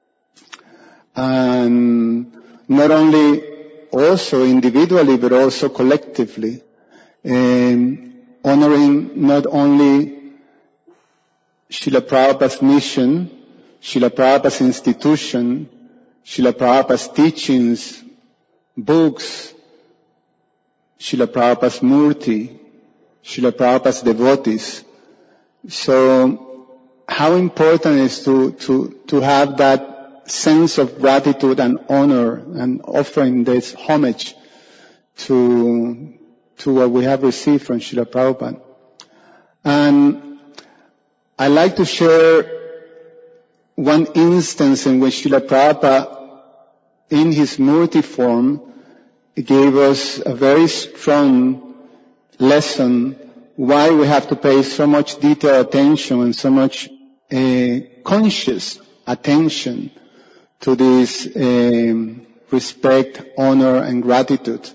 and not only also individually but also collectively, um, honoring not only Srila Prabhupada's mission, Srila Prabhupada's institution, Srila Prabhupada's teachings, books, Srila Prabhupada's murti, Srila Prabhupada's devotees. So, how important is to, to, to have that sense of gratitude and honor and offering this homage to, to what we have received from Srila Prabhupada. And I like to share one instance in which Srila Prabhupada, in his murti form, gave us a very strong lesson why we have to pay so much detailed attention and so much uh, conscious attention to this um, respect, honor, and gratitude.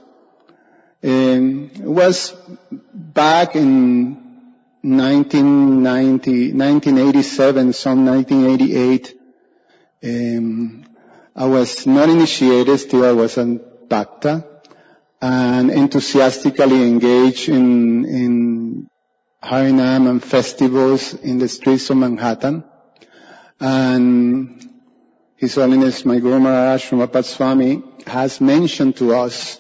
Um, it was back in nineteen ninety, nineteen eighty-seven, some nineteen eighty-eight. Um, I was not initiated, still I was a Bhakta, and enthusiastically engaged in, in Harinam and festivals in the streets of Manhattan. And His Holiness, my Guru Maharaj Srimapad Swami, has mentioned to us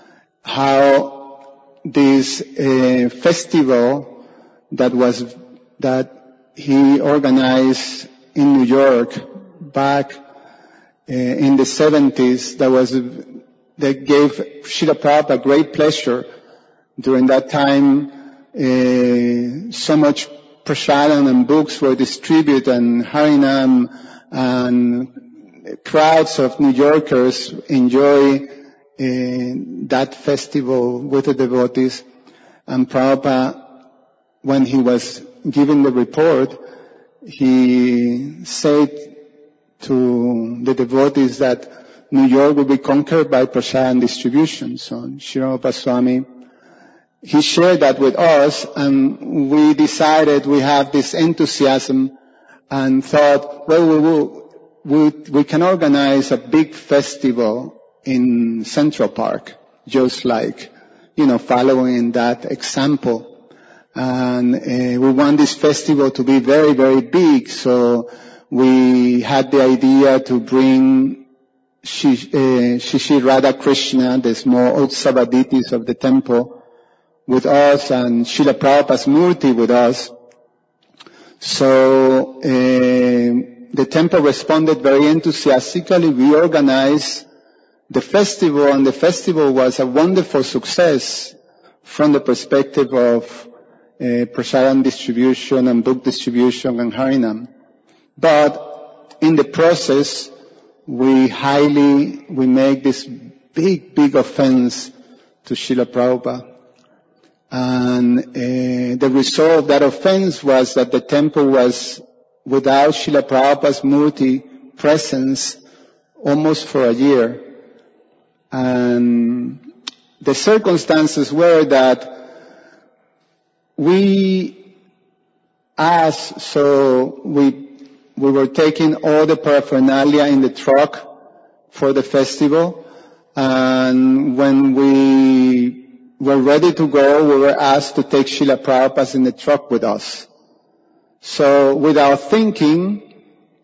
how this uh, festival that was, that he organized in New York back uh, in the seventies, that was, that gave Srila Prabhupada great pleasure. During that time, uh, so much prasadam and books were distributed, and Harinam, and crowds of New Yorkers enjoy uh, that festival with the devotees. And Prabhupada, when he was giving the report, he said to the devotees that New York will be conquered by prasadam distribution. So Srila Prabhupada Swami, he shared that with us, and we decided, we have this enthusiasm and thought, well, we will, we, we can organize a big festival in Central Park, just like, you know, following that example. And uh, we want this festival to be very, very big, so we had the idea to bring Shish, uh, Shishi Radha Krishna, the small Utsavaditis of the temple, with us, and Srila Prabhupada's Murti with us. So uh, the temple responded very enthusiastically. We organized the festival, and the festival was a wonderful success from the perspective of uh, prasadam distribution and book distribution and Harinam. But in the process, we highly, we make this big, big offense to Srila Prabhupada. And uh, the result of that offense was that the temple was without Srila Prabhupada's Murti presence almost for a year. And the circumstances were that we asked, so we we were taking all the paraphernalia in the truck for the festival, and when we were ready to go, we were asked to take Srila Prabhupada in the truck with us. So without thinking,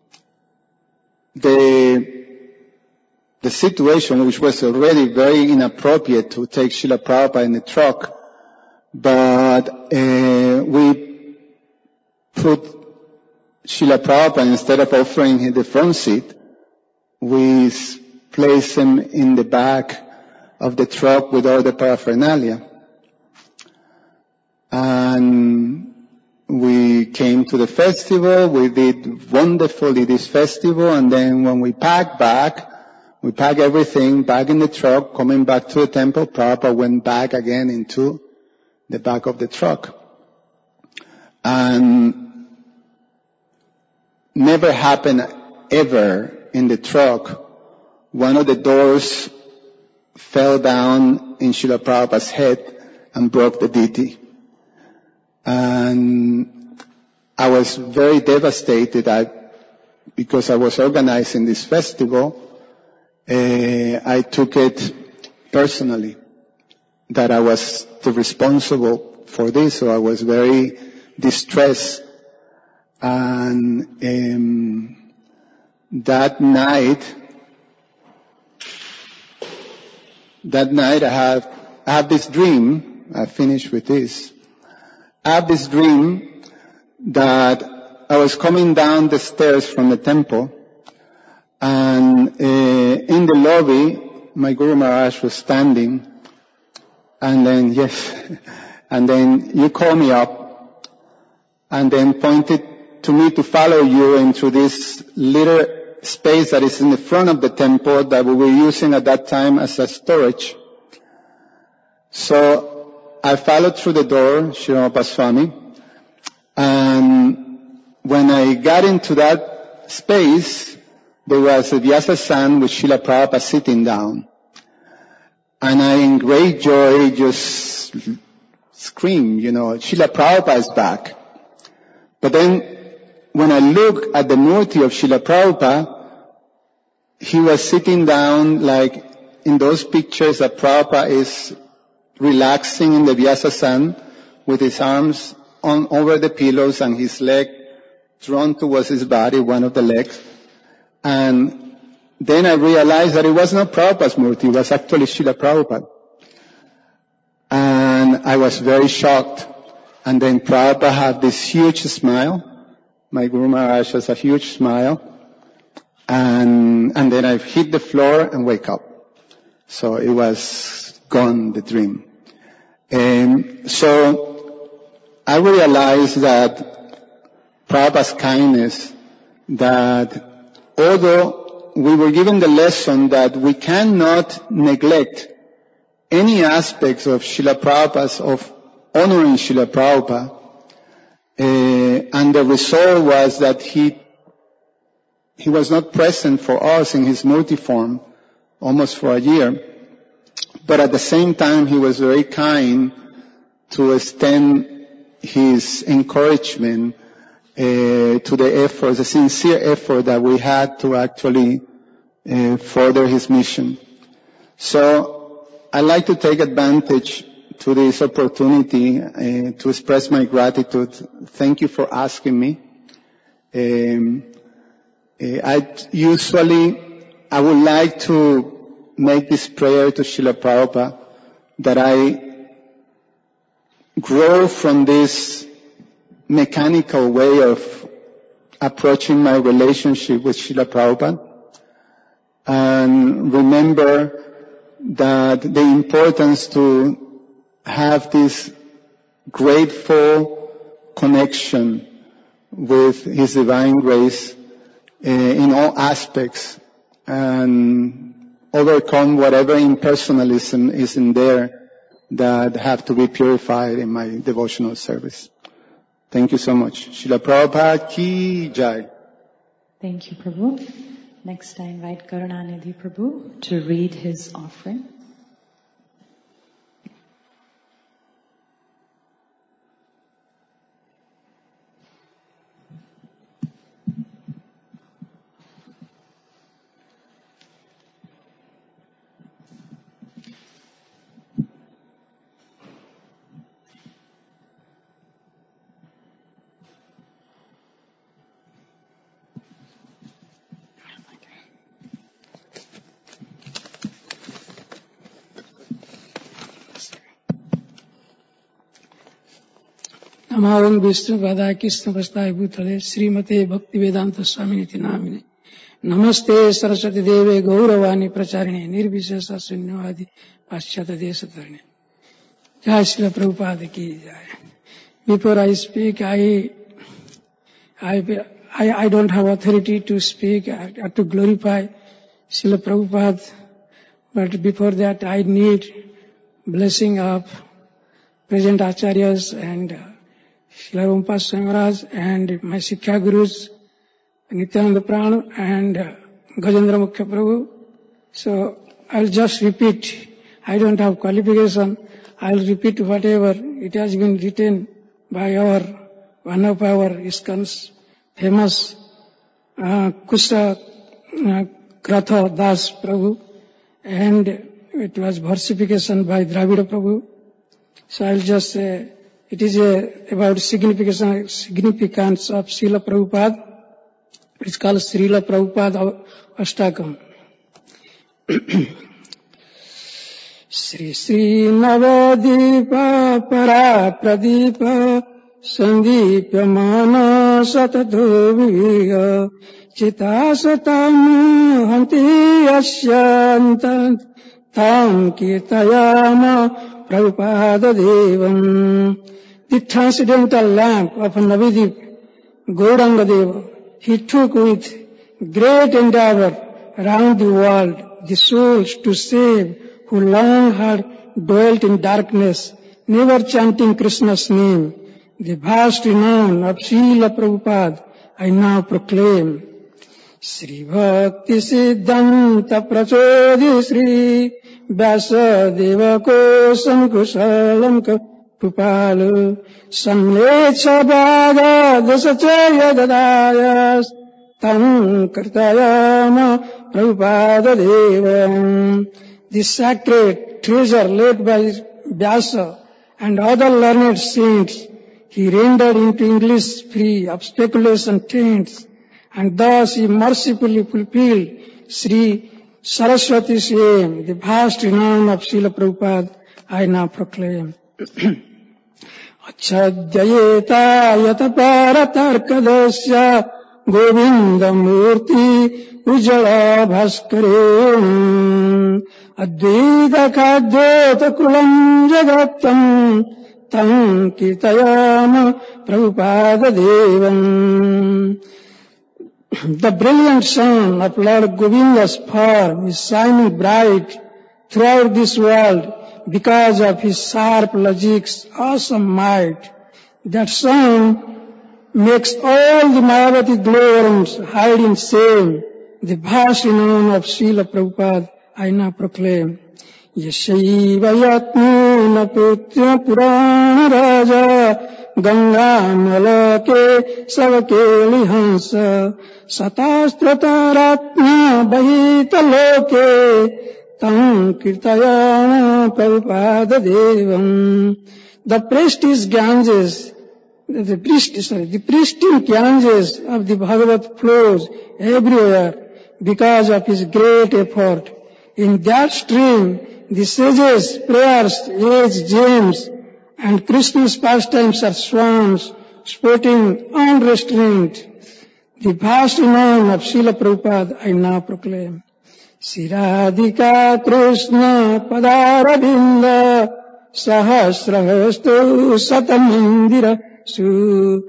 the the situation, which was already very inappropriate to take Srila Prabhupada in the truck, but uh, we put Srila Prabhupada, instead of offering him the front seat, we placed him in the back of the truck with all the paraphernalia. And we came to the festival, we did wonderfully this festival, and then when we packed back, we packed everything back in the truck, coming back to the temple, Prabhupada went back again into the back of the truck. And never happened ever in the truck. One of the doors fell down in Srila Prabhupada's head and broke the D T. And I was very devastated I, because I was organizing this festival. Uh, I took it personally that I was the responsible for this, so I was very distressed. And um, that night, that night I have, I have this dream. I finish with this. I have this dream that I was coming down the stairs from the temple, and uh, in the lobby, my Guru Maharaj was standing, and then yes, and then you called me up, and then pointed to me to follow you into this little space that is in the front of the temple that we were using at that time as a storage. So I followed through the door, Srila Swami, and when I got into that space, there was a Vyasa-san with Srila Prabhupada sitting down. And I, in great joy, just screamed, you know, Srila Prabhupada is back. But then, when I look at the Murti of Srila Prabhupada, he was sitting down like in those pictures that Prabhupada is relaxing in the Vyasa-san with his arms on over the pillows and his leg drawn towards his body, one of the legs. And then I realized that it was not Prabhupada's Murti, it was actually Srila Prabhupada. And I was very shocked. And then Prabhupada had this huge smile. My Guru Maharaj has a huge smile. And, and then I hit the floor and wake up. So it was gone, the dream. And so I realized that Prabhupada's kindness, that although we were given the lesson that we cannot neglect any aspects of Srila Prabhupada's, of honoring Srila Prabhupada, uh, and the result was that he he was not present for us in his Murti form almost for a year, but at the same time he was very kind to extend his encouragement Uh, to the effort, the sincere effort that we had to actually uh, further his mission. So I'd like to take advantage to this opportunity uh, to express my gratitude. Thank you for asking me. Um, uh, I usually, I would like to make this prayer to Srila Prabhupada that I grow from this mechanical way of approaching my relationship with Srila Prabhupada, and remember that the importance to have this grateful connection with His divine grace uh, in all aspects, and overcome whatever impersonalism is in there that have to be purified in my devotional service. Thank you so much. Srila Prabhupada ki jai. Thank you, Prabhu. Next, I invite Karunanidhi Prabhu to read his offering. नमावं Vishnu पदाय Krishna प्रस्ताय भूतले श्रीमते भक्ति वेदांत स्वामिनिति नामिने नमस्ते सरस्वती देवे गौरवाणी प्रचारिणे निर्विशेष शून्यवादी पाश्चात्य देश तरणे जय श्रील प्रभुपाद की जय. Before I speak, I, I, I, I don't have authority to speak or to glorify Srila Prabhupada, but before that I need blessing of present acharyas and Srila Rumpa Swami Maharaj and my Siksha Gurus, Nityananda Pran and Gajendra Mukhya Prabhu. So I'll just repeat. I don't have qualification. I'll repeat whatever it has been written by our, one of our ISKCON's famous uh, Kusha uh, Kratha Das Prabhu, and it was versification by Dravida Prabhu. So I'll just say, it is a, about significance, significance of Srila Prabhupada. It's called Srila Prabhupada Ashtakam. Sri Sri Navadipa Para Pradipa Sandipya Mana Satadhuviga Chita Satam Hanti Asyantan Tam Kirtayama Prabhupada Devam. The transcendental lamp of Navadip, Gauranga Deva, he took with great endeavor around the world the souls to save who long had dwelt in darkness, never chanting Krishna's name. The vast renown of Srila Prabhupada I now proclaim. Sri Bhakti Siddhanta Prachodi Sri Vyasadeva Kosam Kusalam Kupalu Samlecha Bhaga Dasachaya Dadayas Tam Kartayama Prabhupada Devam. The sacred treasure laid by Vyasa and other learned saints, he rendered into English free of speculation taints, and thus he mercifully fulfilled Sri Saraswati's aim. The vast renown of Srila Prabhupada I now proclaim. Achadhyayeta yataparatarkadasya Govinda Murti Ujjala Bhaskaream Advaita Kadyota Kulam Jagatam Tam Kirtayama Prabhupada Devam. The brilliant sun of Lord Govinda's form is shining bright throughout this world because of his sharp logic's awesome might. That sun makes all the Mayavati glowworms hide in shame. The vast renown of Srila Prabhupada I now proclaim. Yashaiva yatmuna putya purana raja Ganga malake savakeli hansa Satastrataratna bahita loke Tam kirtayama Prabhupada Devam. The prestige Ganges, the priest, sorry, the pristine Ganges of the Bhagavat flows everywhere because of his great effort. In that stream, the sages' prayers age gems, and Krishna's pastimes are swans, sporting unrestrained. The vast renown of Srila Prabhupada I now proclaim. Siradhika Krishna Padaravinda Sahasrahastu Satamindira Su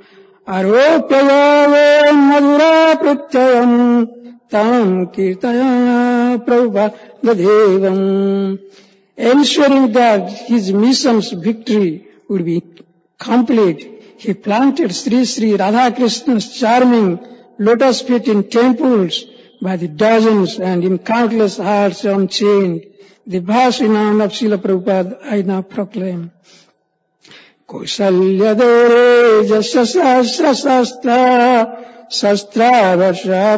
Aropyayave Madhura Pratyayam Tam Kirtaya Prabhupada Devam. Ensuring that his mission's victory would be complete, he planted Sri Sri Radha Krishna's charming lotus feet in temples by the dozens and in countless hearts unchained. The vast renown of Srila Prabhupada I now proclaim. Kausalya dore jasya sastra sastra sastra varsha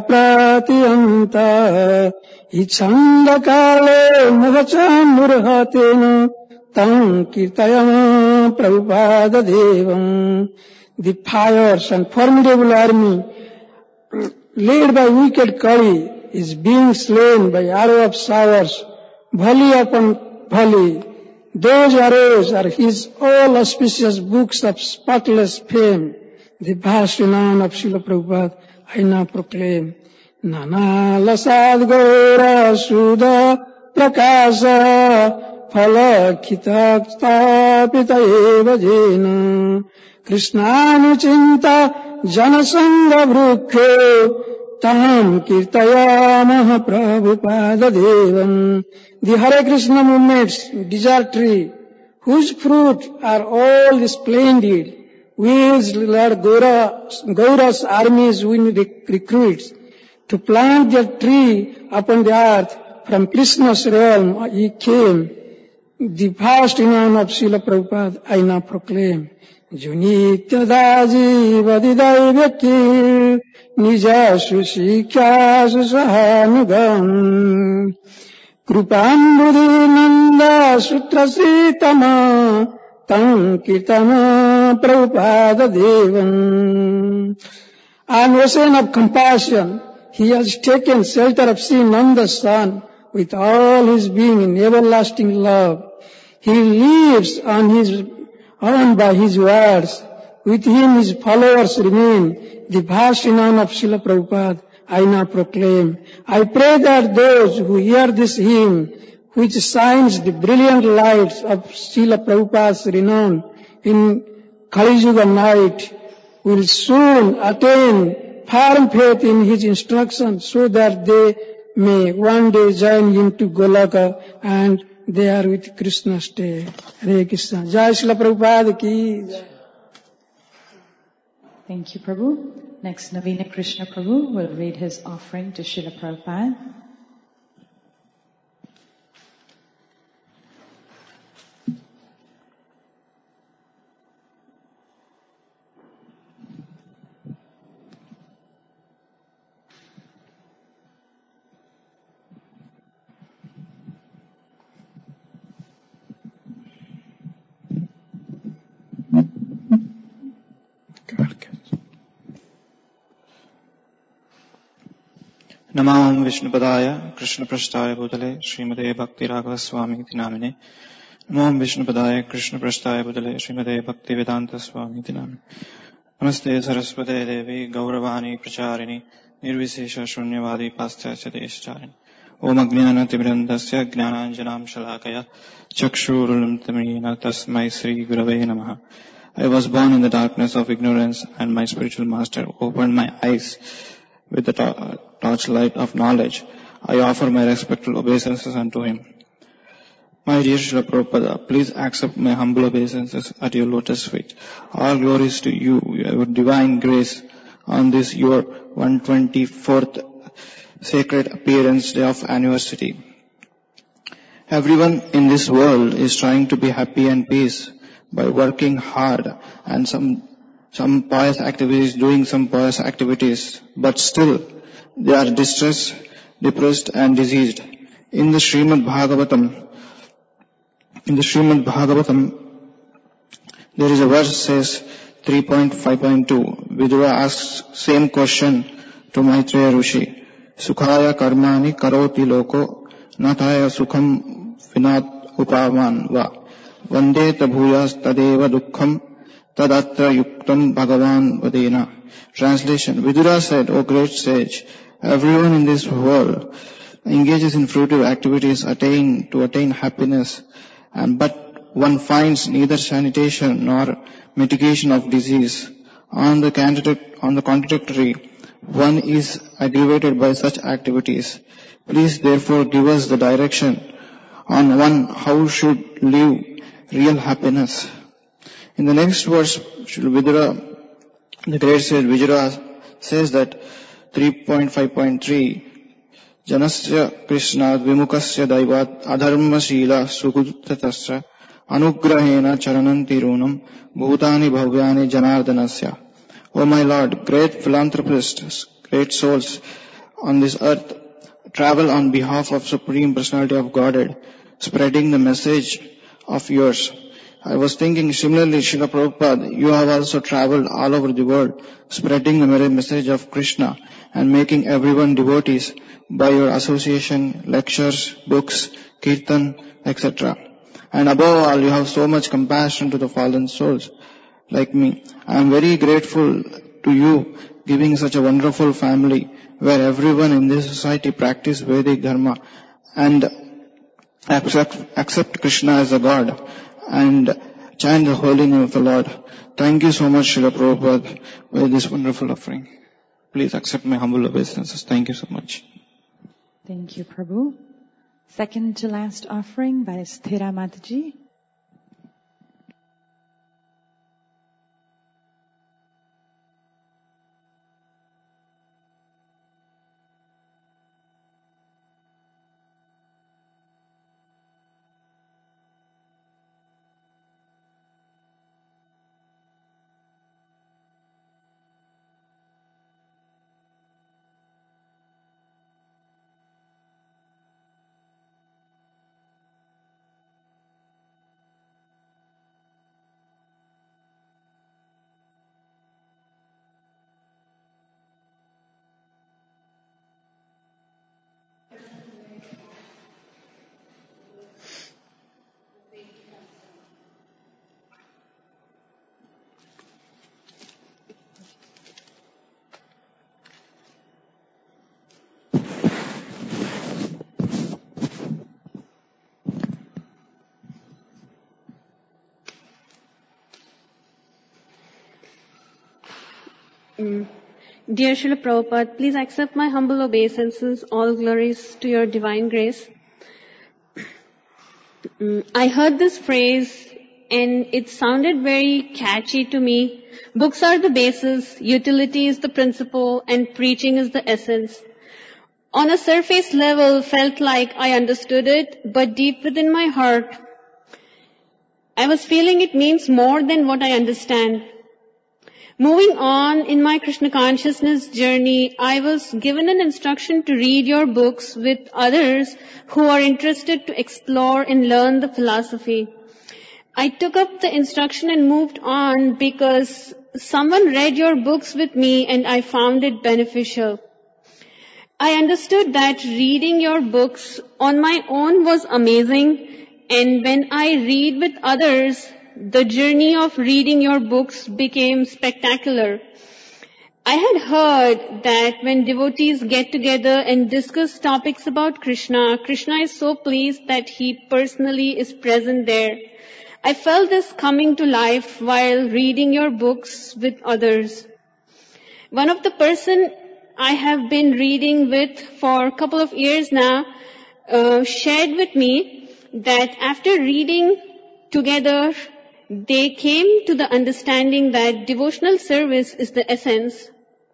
pratiyanta ichanda kale muhacham murhatena tam kirtayam Prabhupada Devam. The fierce and formidable army led by wicked Kali is being slain by arrow of showers, volley upon volley. Those arrows are his all auspicious books of spotless fame. The vast renown of Srila Prabhupada I now proclaim. Nana lasad gora sudha prakasa phalakita stapita eva jena Krishnanuchinta janasanga vrukho tam kirtayamah Prabhupada Devam. The Hare Krishna movement's desire tree, whose fruit are all splendid, which Lord Gaura, Gaura's armies will recruits. To plant that tree upon the earth from Krishna's realm he came. The vast renown of Srila Prabhupada I now proclaim. Junitya daji vadidaivaki nijasu shikyasu sahanugam krupambudhi nanda sutra sritama tam kirtama Prabhupada Devam. An ocean of compassion, he has taken shelter of Sri Nanda's son with all his being in everlasting love. He lives on his own by his words. With him his followers remain. The vast renown of Srila Prabhupada I now proclaim. I pray that those who hear this hymn, which shines the brilliant lights of Srila Prabhupada's renown in Kali Yuga night, will soon attain firm faith in his instructions so that they may one day join him to Golaka and there with Krishna stay. Hare Krishna. Jai Srila Prabhupada ki. Thank you, Prabhu. Next, Navina Krishna Prabhu will read his offering to Srila Prabhupada. नमां विष्णुपदाय कृष्णपृष्ठाय भूतले श्रीमते भक्तिराघव स्वामी नामिने नमां विष्णुपदाय कृष्णपृष्ठाय भूतले श्रीमते भक्तिवेदांत स्वामी नामिने नमस्ते सरस्वते देवी गौरवाणी प्रचारिणी निर्विशेष शून्यवादी पाश्चात्य देशचारिणी ओम अज्ञानतिमिरन्धस्य ज्ञानाञ्जनां शलाकया चक्षुरुन्मिलितं तस्मै श्री गुरवे नमः. I was born in the darkness of ignorance, and my spiritual master opened my eyes with the to- torchlight of knowledge. I offer my respectful obeisances unto him. My dear Srila Prabhupada, please accept my humble obeisances at your lotus feet. All glories to you, your divine grace, on this your one hundred twenty-fourth sacred appearance day of anniversary. Everyone in this world is trying to be happy and peace by working hard and some some pious activities, doing some pious activities, but still they are distressed, depressed and diseased. In the Srimad Bhagavatam, in the Srimad Bhagavatam, there is a verse that says three point five point two. Vidura asks same question to Maitreya Rishi. Sukhaya karmani karoti loko nathaya sukham vinat upavan va vande tabhuyas tadeva dukkham tadatra yuktam bhagavan vadena. Translation. Vidura said, O great sage, everyone in this world engages in fruitive activities attain to attain happiness, and but one finds neither sanitation nor mitigation of disease. On the contradic- on the contradictory, one is aggravated by such activities. Please therefore give us the direction on one how should live real happiness. In the next verse, Vidura, the great sage Vidura says that three point five point three, Janasya Krishna Vimukasya Daivat Adharma Shila Sukutatasya Anugrahena Charananti Runam Bhutani Bhavyani Janardanasya. O my Lord, great philanthropists, great souls on this earth travel on behalf of Supreme Personality of Godhead, spreading the message of yours. I was thinking similarly, Srila Prabhupada, you have also traveled all over the world, spreading the message of Krishna and making everyone devotees by your association, lectures, books, kirtan, et cetera. And above all, you have so much compassion to the fallen souls like me. I am very grateful to you giving such a wonderful family where everyone in this society practice Vedic Dharma and accept, accept Krishna as a God and chant the holy name of the Lord. Thank you so much, Srila Prabhupada, for this wonderful offering. Please accept my humble obeisances. Thank you so much. Thank you, Prabhu. Second to last offering by Sthira Mataji. Mm. Dear Srila Prabhupada, please accept my humble obeisances, all glories to your divine grace. Mm. I heard this phrase and it sounded very catchy to me. Books are the basis, utility is the principle, and preaching is the essence. On a surface level, felt like I understood it, but deep within my heart, I was feeling it means more than what I understand. Moving on in my Krishna consciousness journey, I was given an instruction to read your books with others who are interested to explore and learn the philosophy. I took up the instruction and moved on because someone read your books with me and I found it beneficial. I understood that reading your books on my own was amazing, and when I read with others, the journey of reading your books became spectacular. I had heard that when devotees get together and discuss topics about Krishna, Krishna is so pleased that he personally is present there. I felt this coming to life while reading your books with others. One of the person I have been reading with for a couple of years now uh, shared with me that after reading together, they came to the understanding that devotional service is the essence.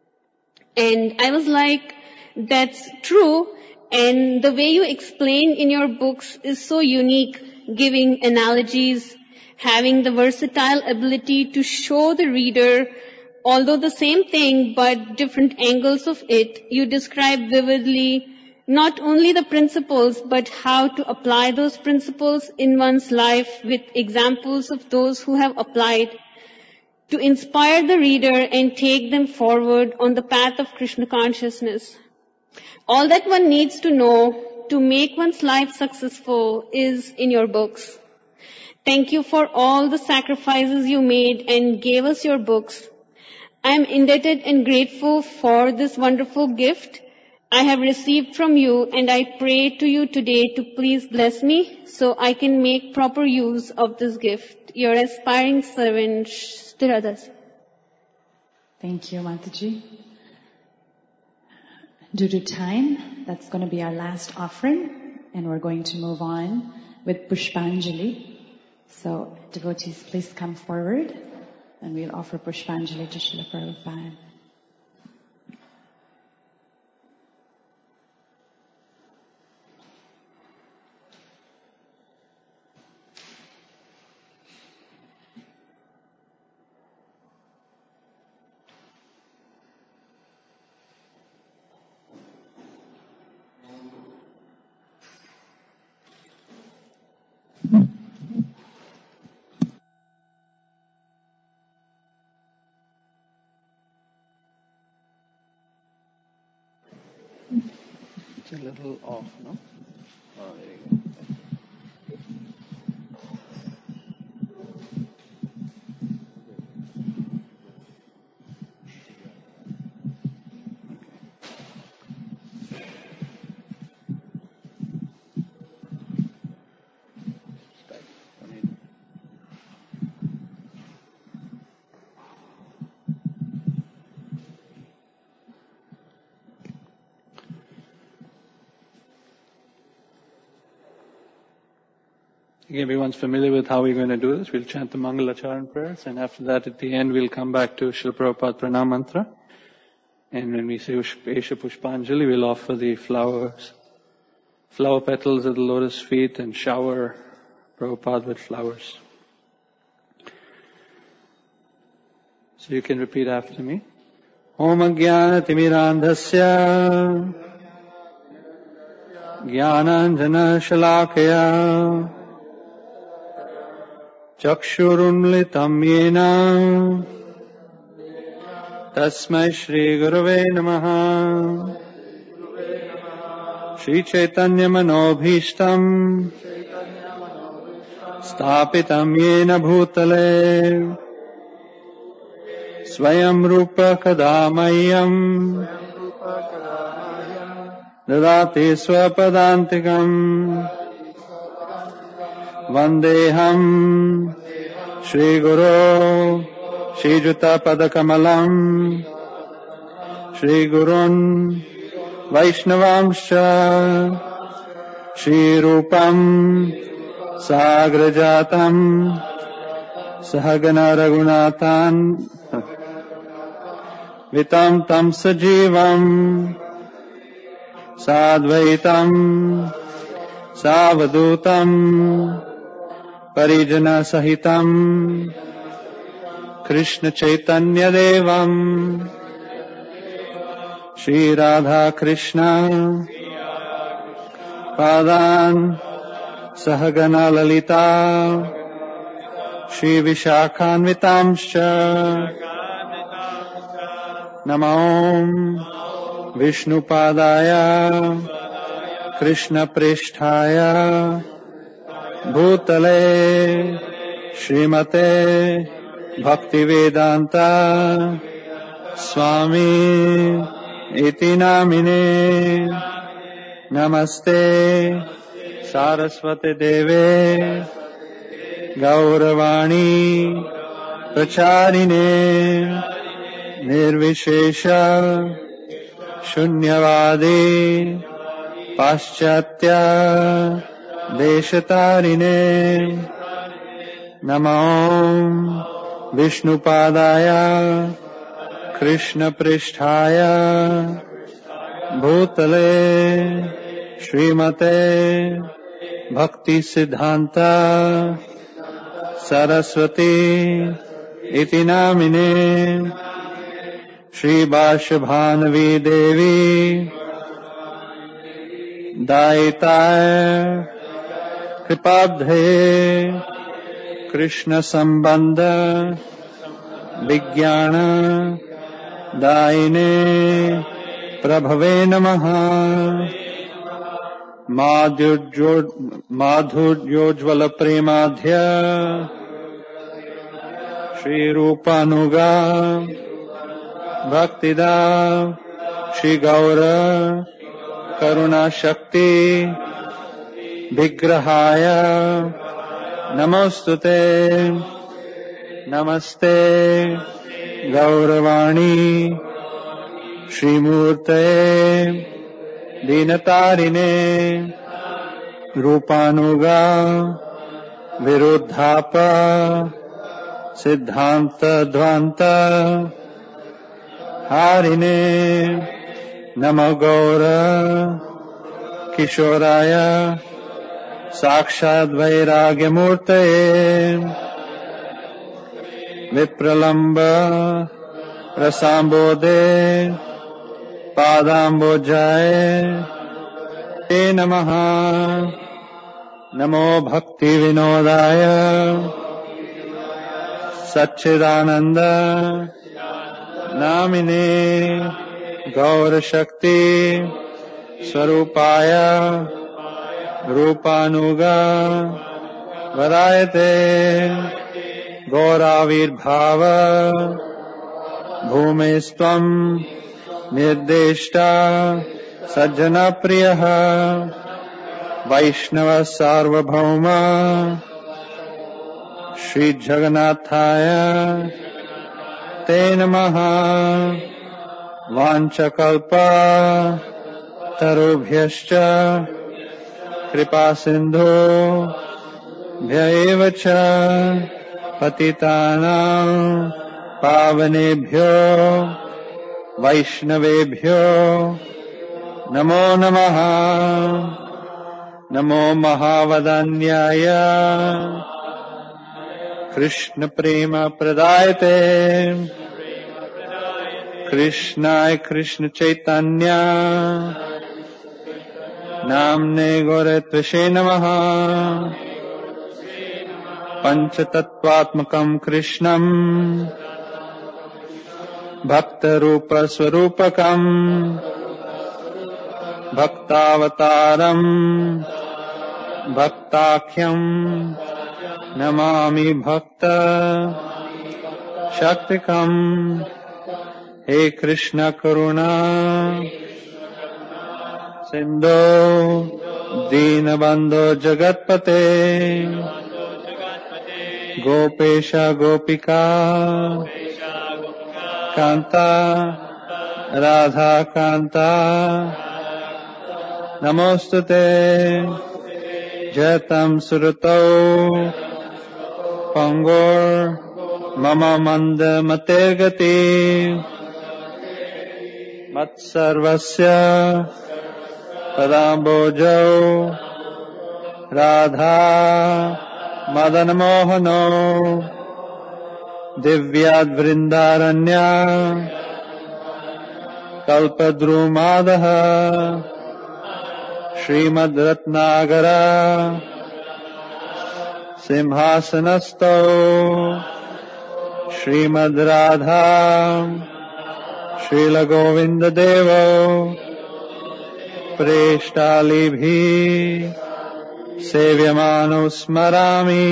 And I was like, that's true. And the way you explain in your books is so unique, giving analogies, having the versatile ability to show the reader, although the same thing but different angles of it, you describe vividly not only the principles but how to apply those principles in one's life with examples of those who have applied to inspire the reader and take them forward on the path of Krishna consciousness. All that one needs to know to make one's life successful is in your books. Thank you for all the sacrifices you made and gave us your books. I am indebted and grateful for this wonderful gift I have received from you, and I pray to you today to please bless me so I can make proper use of this gift. Your aspiring servant, Sthiradas. Thank you, Mataji. Due to time, that's going to be our last offering, and we're going to move on with Pushpanjali. So, devotees, please come forward, and we'll offer Pushpanjali to Srila Prabhupada. It's a little off, no? Oh, there you go. Everyone's familiar with how we're going to do this. We'll chant the Mangalacharan prayers, and after that, at the end, we'll come back to Srila Prabhupada Pranam Mantra. And when we say Esha Pushpanjali, we'll offer the flowers, flower petals at the lotus feet, and shower Prabhupada with flowers. So you can repeat after me. Om Ajnana Timirandhasya Jnananjana Shalakaya Chakshurunlitam yena Tasmai Shri Gurave Namaha Shri Chaitanya Manobhishtam Stapitam yena bhutale Swayam Rupa Kadamayam Dadati Swapadantikam Vandeham Shri Guru Shri Juta Padakamalam Shri Gurun Vaishnavamsha Shri Rupam Sagrajatam सहगना रघुनाथान वितं तं सजीवं साद्वैतं सावधूतं परिजनसहितं कृष्ण चैतन्य देवं श्री राधा कृष्ण पादान सहगना ललिता श्री विशाखान्वितांश्च नमो विष्णुपादाय कृष्णप्रेष्ठाय भूतले श्रीमते भक्तिवेदांता स्वामी इति नामिने नमस्ते सारस्वती देवे गौरवाणी प्रचारिणे निर्विशेष शून्यवादी पाश्चात्य देशतारिणे नमो विष्णुपादाय कृष्णपृष्ठाय भूतले श्रीमते भक्ति सिद्धांत सरस्वती इति नामिने श्री भाष्य भानवी देवी दायिताय कृपाब्धे कृष्ण संबंध विज्ञान दायिने प्रभवे नमः। माधुर्योज्वल प्रेमाध्य श्री रूपानुगा भक्तिदा श्री गौर करुणा शक्ति विग्रहाय नमोस्तुते नमस्ते गौरवाणी श्रीमूर्ते दीनतारिणे रूपानुगा विरुद्धाप सिद्धांत ध्वांत हारिणे नमो गौर किशोराय साक्षात् वैराग्य मूर्तये विप्रलंब रसाम्बोधे पादाम्बोजाय ते नमः। नमो भक्ति विनोदाय सच्चिदानंद नामिने गौर शक्ति स्वरूपाय रूपानुगा वरायते गौराविर्भाव भूमेस्त्वं निर्देष्टा सज्जना प्रियः वैष्णव सार्वभौम श्री जगन्नाथाय ते नमः। वाञ्छकल्पा तरुभ्यश्च कृपा सिन्धु भ्यैव च पतितानां पावनेभ्यो वैष्णवेभ्यो नमो नमः। नमो महावदन्याय कृष्ण प्रेम प्रदायते कृष्णाय कृष्ण चैतन्य नाम्ने गौरत्वसे नमः। पंचतत्वात्मकं कृष्णं भक्तरूप स्वरूपकं भक्तावतारं भक्ताख्यं नमामि भक्त शक्तिकं। हे कृष्ण करुणा सिंधो दीनबंधो जगत्पते गोपेश गोपिका कांता राधा कांता नमोस्तुते जयतं सुरतो पंगुर मम मंद मतिर्गति मत्सर्वस्य पदाम्बोजौ राधा मदन मोहनो दिव्याद्वृन्दारण्या कल्पद्रुमादः श्रीमद्रत्नागरा सिंहासनस्थौ श्रीमद्राधा श्रीलगोविन्ददेवो प्रेष्टालिभिः सेव्यमानो स्मरामि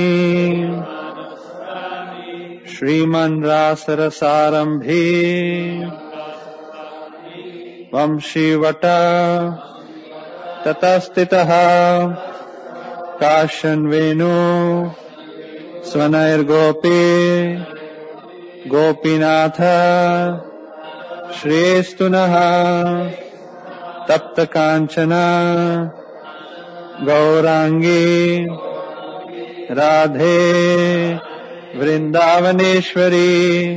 श्रीमन् रासरसारम्भी वंशीवट ततस्थितः काशन्वेनु स्वनैर्गोपी गोपीनाथ श्रेस्तु नः तप्त कांचना गौरांगी राधे वृंदावनेश्वरी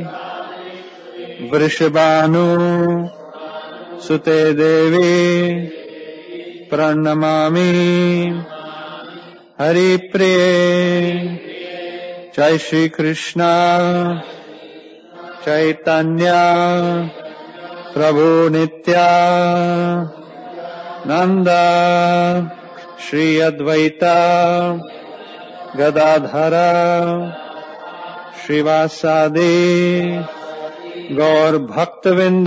वृषभानु सुते देवी प्रणमामि हरिप्रिये जय श्री कृष्ण चैतन्य प्रभु नित्या नंदा श्री अद्वैता गदाधरा श्रीवासादि गौर भक्तविंद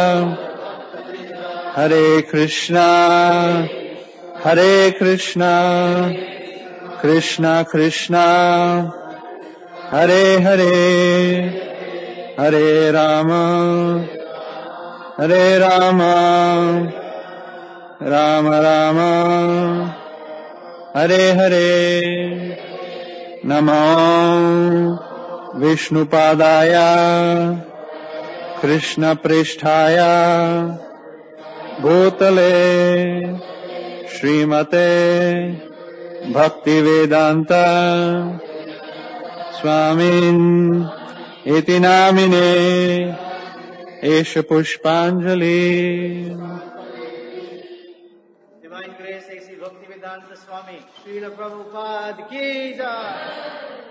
हरे कृष्णा हरे कृष्णा कृष्णा कृष्णा हरे हरे हरे राम हरे राम राम राम हरे हरे नमो विष्णुपादाय कृष्ण पृष्ठाय भूतले श्रीमते भक्तिवेदांत स्वामिन् इति नामिने एष पुष्पांजलि। Divine Grace A C Bhaktivedanta Swami Srila Prabhupada ki jai.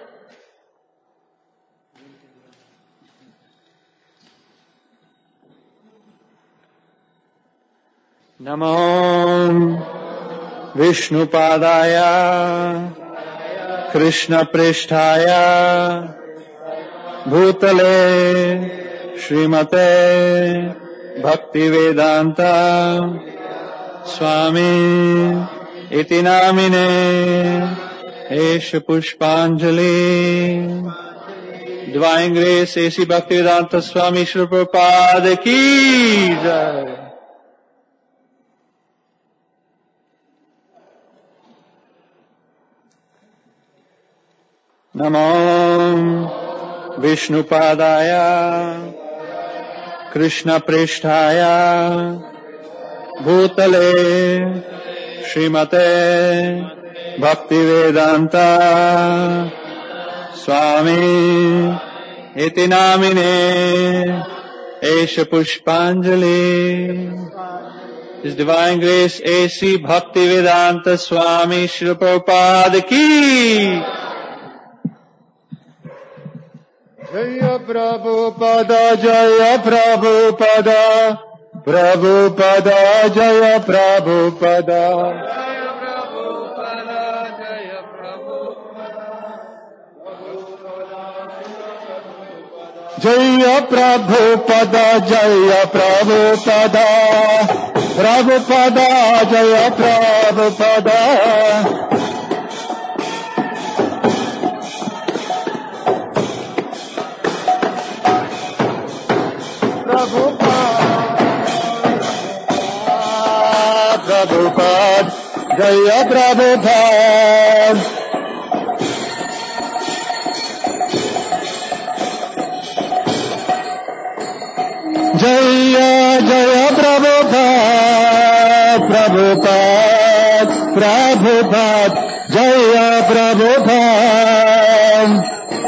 नमो विष्णुपादाय कृष्ण पृष्ठाय भूतले श्रीमते भक्तिवेदांत स्वामी इति नामिने एष पुष्पांजलि। Divine Grace A C Bhaktivedanta Swami Srila Prabhupada ki jai. नमो विष्णुपादाय कृष्ण पृष्ठाय भूतले श्रीमते भक्तिवेदांत स्वामी इति नामिने एष पुष्पांजलि। His Divine Grace A C Bhaktivedanta Swami Srila Prabhupada ki Jaya Prabhupada, Jaya Prabhupada, Prabhupada, Jaya Prabhupada. Jaya Prabhupada, Jaya Prabhupada. Jaya Prabhupada, Jaya Prabhupada, Prabhupada, Jaya Prabhupada. Prabhupada, Jaya Prabhupada. Jaya Jaya Prabhupada, Prabhupada, Prabhupada, Jaya Prabhupada.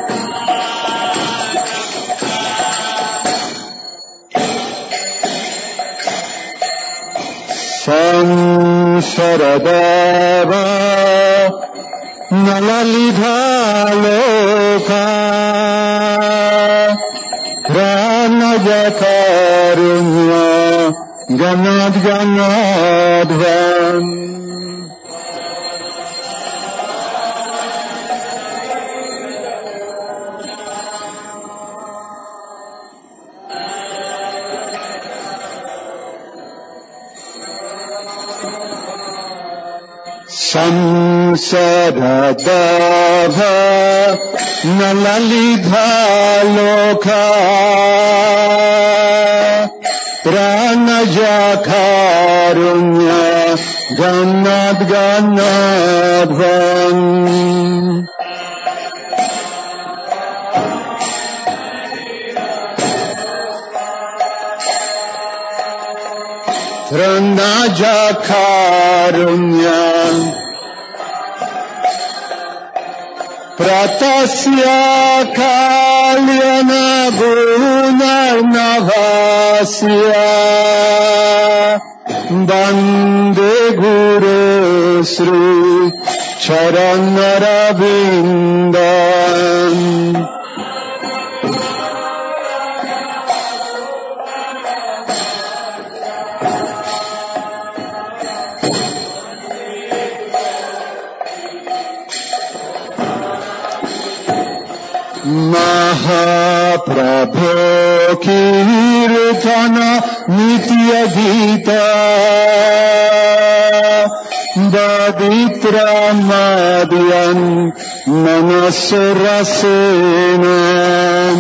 Saradava Nalalidha Loka Pranajakarunya Ganad Ganadvam Samsaradava Nalalidha Loka Pranajakarunya Ganad Ganadvam Pranajakarunya Pratasya Kalyana Gunarnavasya Bande Guru Sri Charanarabindam Mahaprabhu Kirtana Nitya Gita Baditra Madhyan Manasurasenam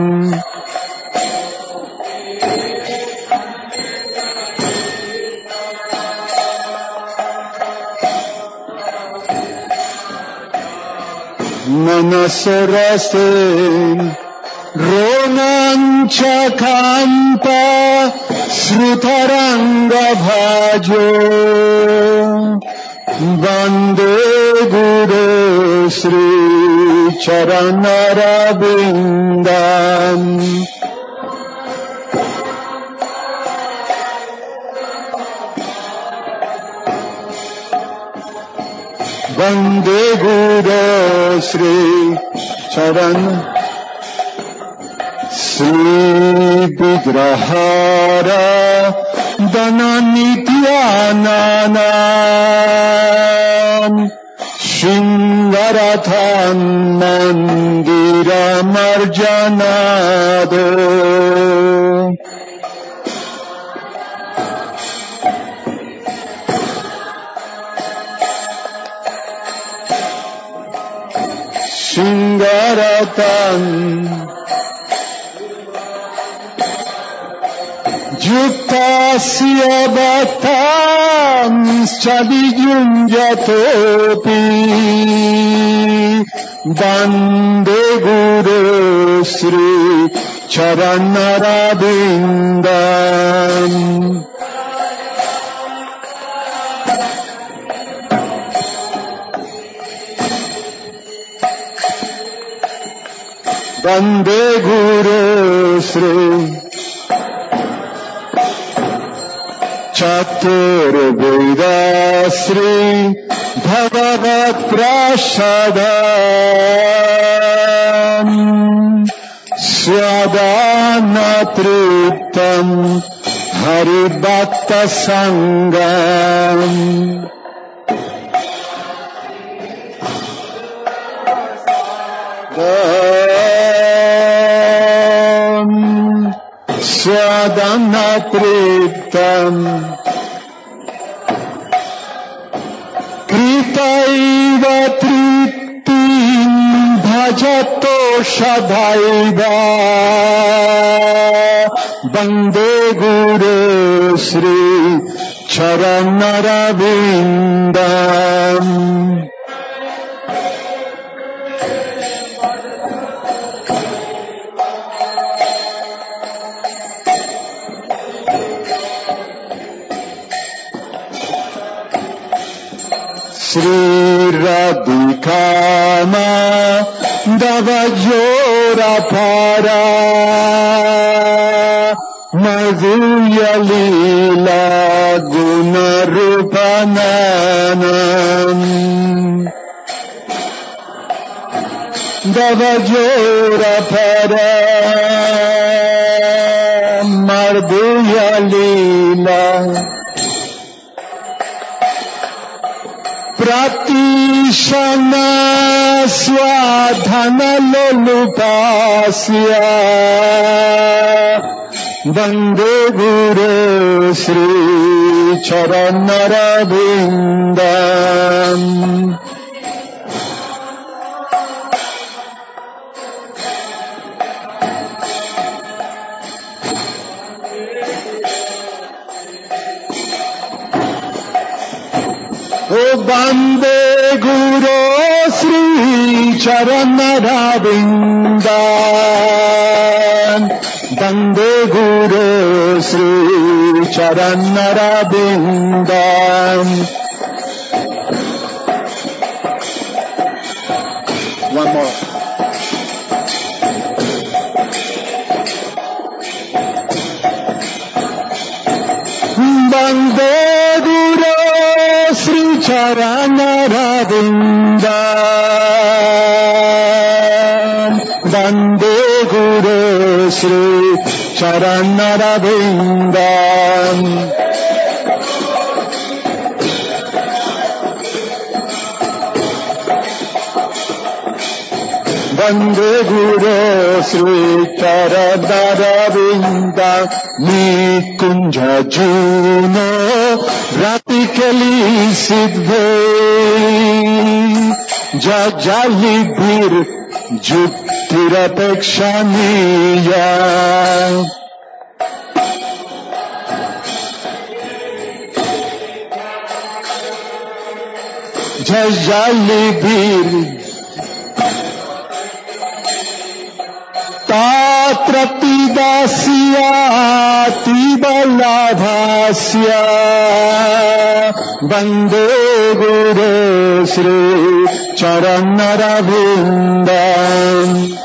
Manasurasen Ronancha Kampa Srutaranga Bhajo Bande Guru Sri Charanarabindam Bande Guru Sri Charan Sri Vigrahara Dananityananam Shingarathan Mandira Marjanado Shingaratan Juktasya Bhattam Chadijunjatopi Bande Guru Sri Charanarabindam Bande Guru Sri Chatur Veda Sri Bhagavat Prashadam Swadana Triptam Haribhakta Sangam Swadana Triptam Kritaiva Triptim Bhajato Shadaiva Bande Guru Sri Charanarabindam Sri Radhikama Davajora Para Madhurya Leela Guna Rupananam Davajora Para Madhurya Leela Pratishana Swadhana Lolupasya Vande Guru Sri Charanarabindam O Vande Guru Sri Charanarabindam Vande Guru Sri Charanarabindam. One more. Vande Guru Sri Charanarabindam. Vande Guru Sri Charanarabindam. Vande Guru Sri Charanarabindam. Nikunja Juno Ratikali Siddhe Jajali Bir Juktirapekshaniya Jajali Bir Tatrapidasya Tibaladhasya Vande Guru Sri Charanarabindam.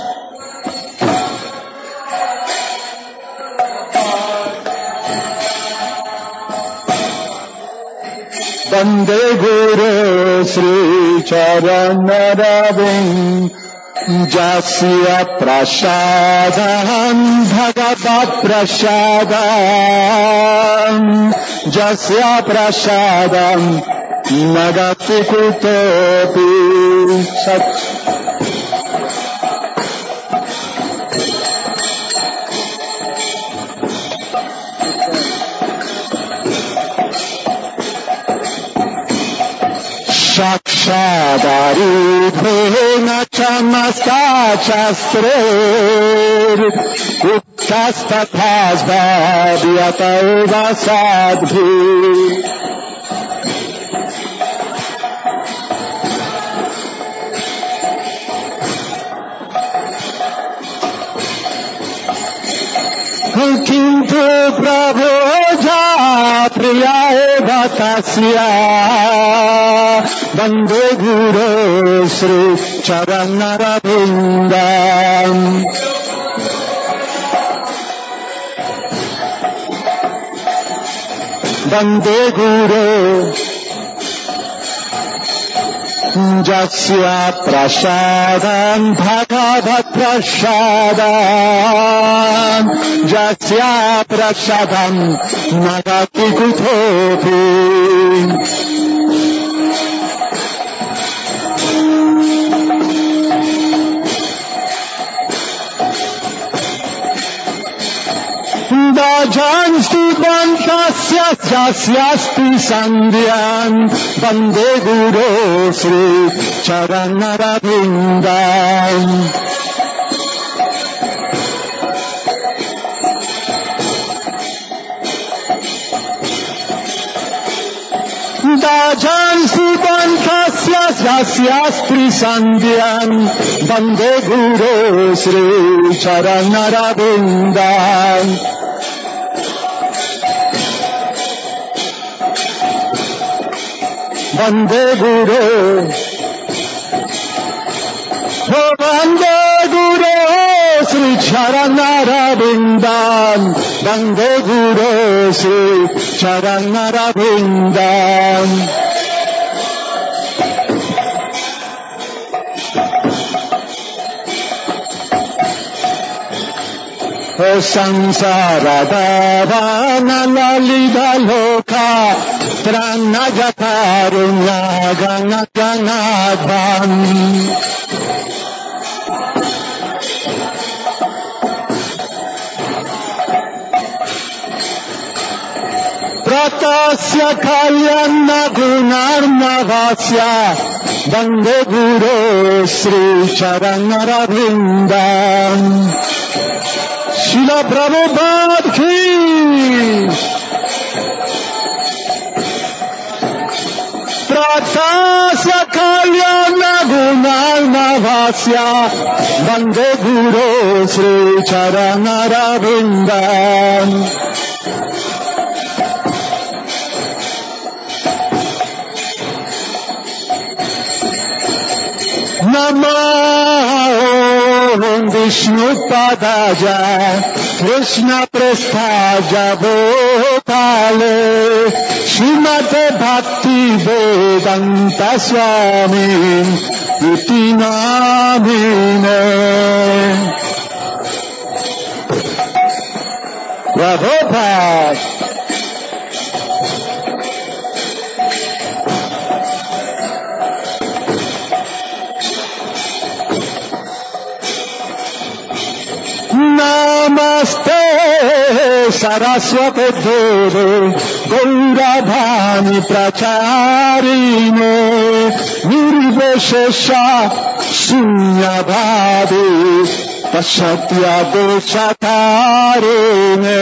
Vande Guru Sri Charanarabindam. Jasya prasadam bhagavat prasadam Jasya prasadam nagati kutopi sat Shakshadaridhena chamaskachastrer Uttastathas bhavyata eva sadbhi Kintu Prabhu ja priya eva tasya Vande Guru Sri Charanarabindam. Vande Guru Jasya prasadam bhagavat prasadam Jasya prasadam nagati kutopi Dajan stubantasya jasyasti sandhyan Vande Guru Sri Charanarabindam. Dajan stubantasya jasyasti sandhyan Vande Guru Sri Charanarabindam. Vande Guru Oh Vande Guru Sri Charanarabindan, Bande Guru Sri Charanarabindan. O Sansara Davana Lalida Loka, Tranaja Karunya Gana Ganadvan. Pratasya Kalyana Gunarnavasya, Bande Guru Sri Charanarabindan. Srila Prabhupada ki Pratasya Kalyana Gunarnavasya Bande Guru Sri Charanarabindan. Namo Vishnu Padaja Krishna Presthaja Bhopale Srimate Bhakti Vedanta Swami Iti Namine Prabhupada. Namaste Saraswate Deve Gauravani Pracharine Nirveshesha Sunyabhadi Pashatya Doshatarine.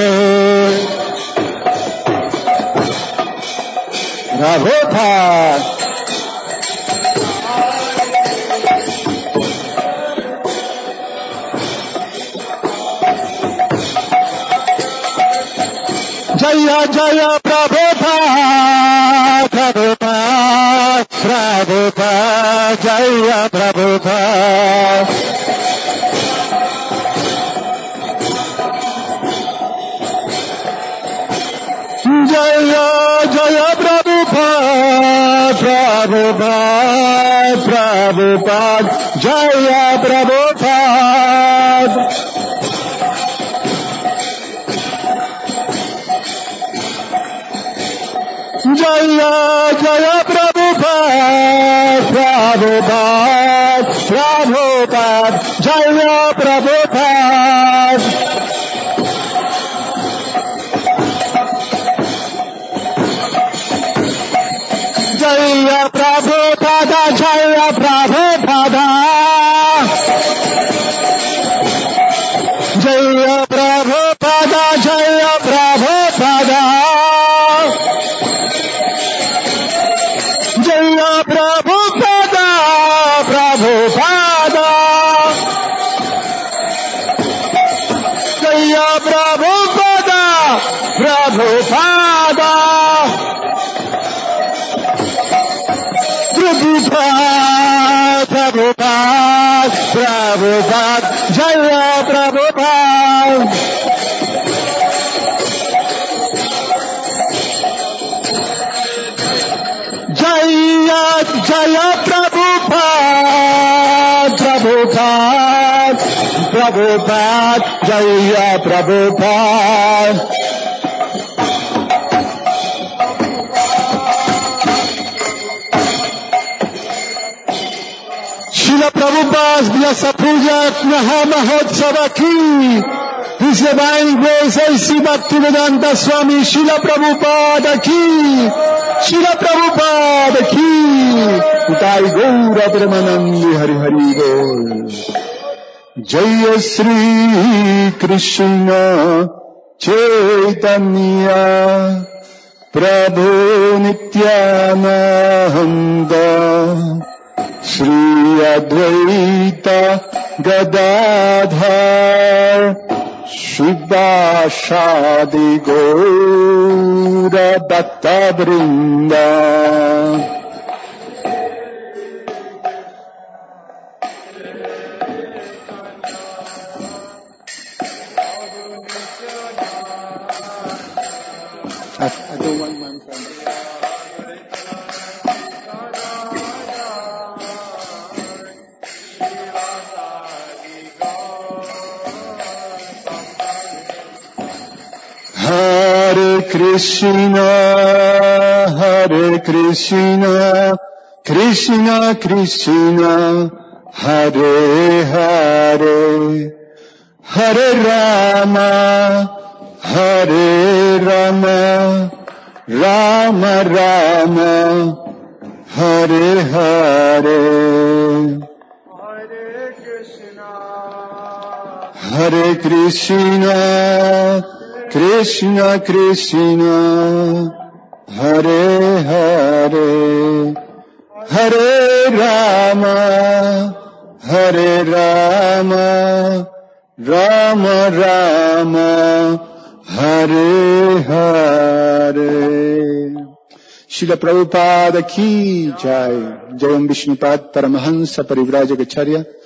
Prabhupada. Jaya Jaya Prabhupada, Prabhupada, Prabhupada, Jaya Prabhupada. Jaya Jaya Prabhupada, Prabhupada, Prabhupada, Jaya Prabhupada. Jaya Jaya Prabhupada, Prabhupada, Prabhupada, Jaya Prabhupada. Jaya Prabhupada, Jaya Prabhupada. Jaya Prabhupada, Jaya Prabhupada. Jaya Prabhupada, Prabhupada. Jaya Prabhupada, Prabhupada. Prabhupada, Prabhupada, Prabhupada. Jaya Prabhupada. Jaya Jaya Prabhupada, Prabhupada, Prabhupada, Jaya Prabhupada. Srila Prabhupada's Vyasapuja Mahamahotsav ki. His Divine Grace A C Bhaktivedanta Swami Srila Prabhupada ki. Srila Prabhupada ki. Utai Gaura Premanandi Hari Hari Bol. Jaya Sri Krishna Chaitanya Prabhu Nityananda Shri Advaita Gadadhar Shivashadi Gaura Bhatta Vrinda. Hare Krishna, Hare Krishna, Krishna Krishna, Hare Hare, Hare Rama, Hare Rama, Rama Rama, Hare Hare. Hare Krishna, Krishna Krishna, Hare Hare, Hare Rama, Hare Rama, Rama Rama, Hare Hare. Srila Prabhupada ki jai. Jayam Vishnupad Paramahansa Parivrajacharya.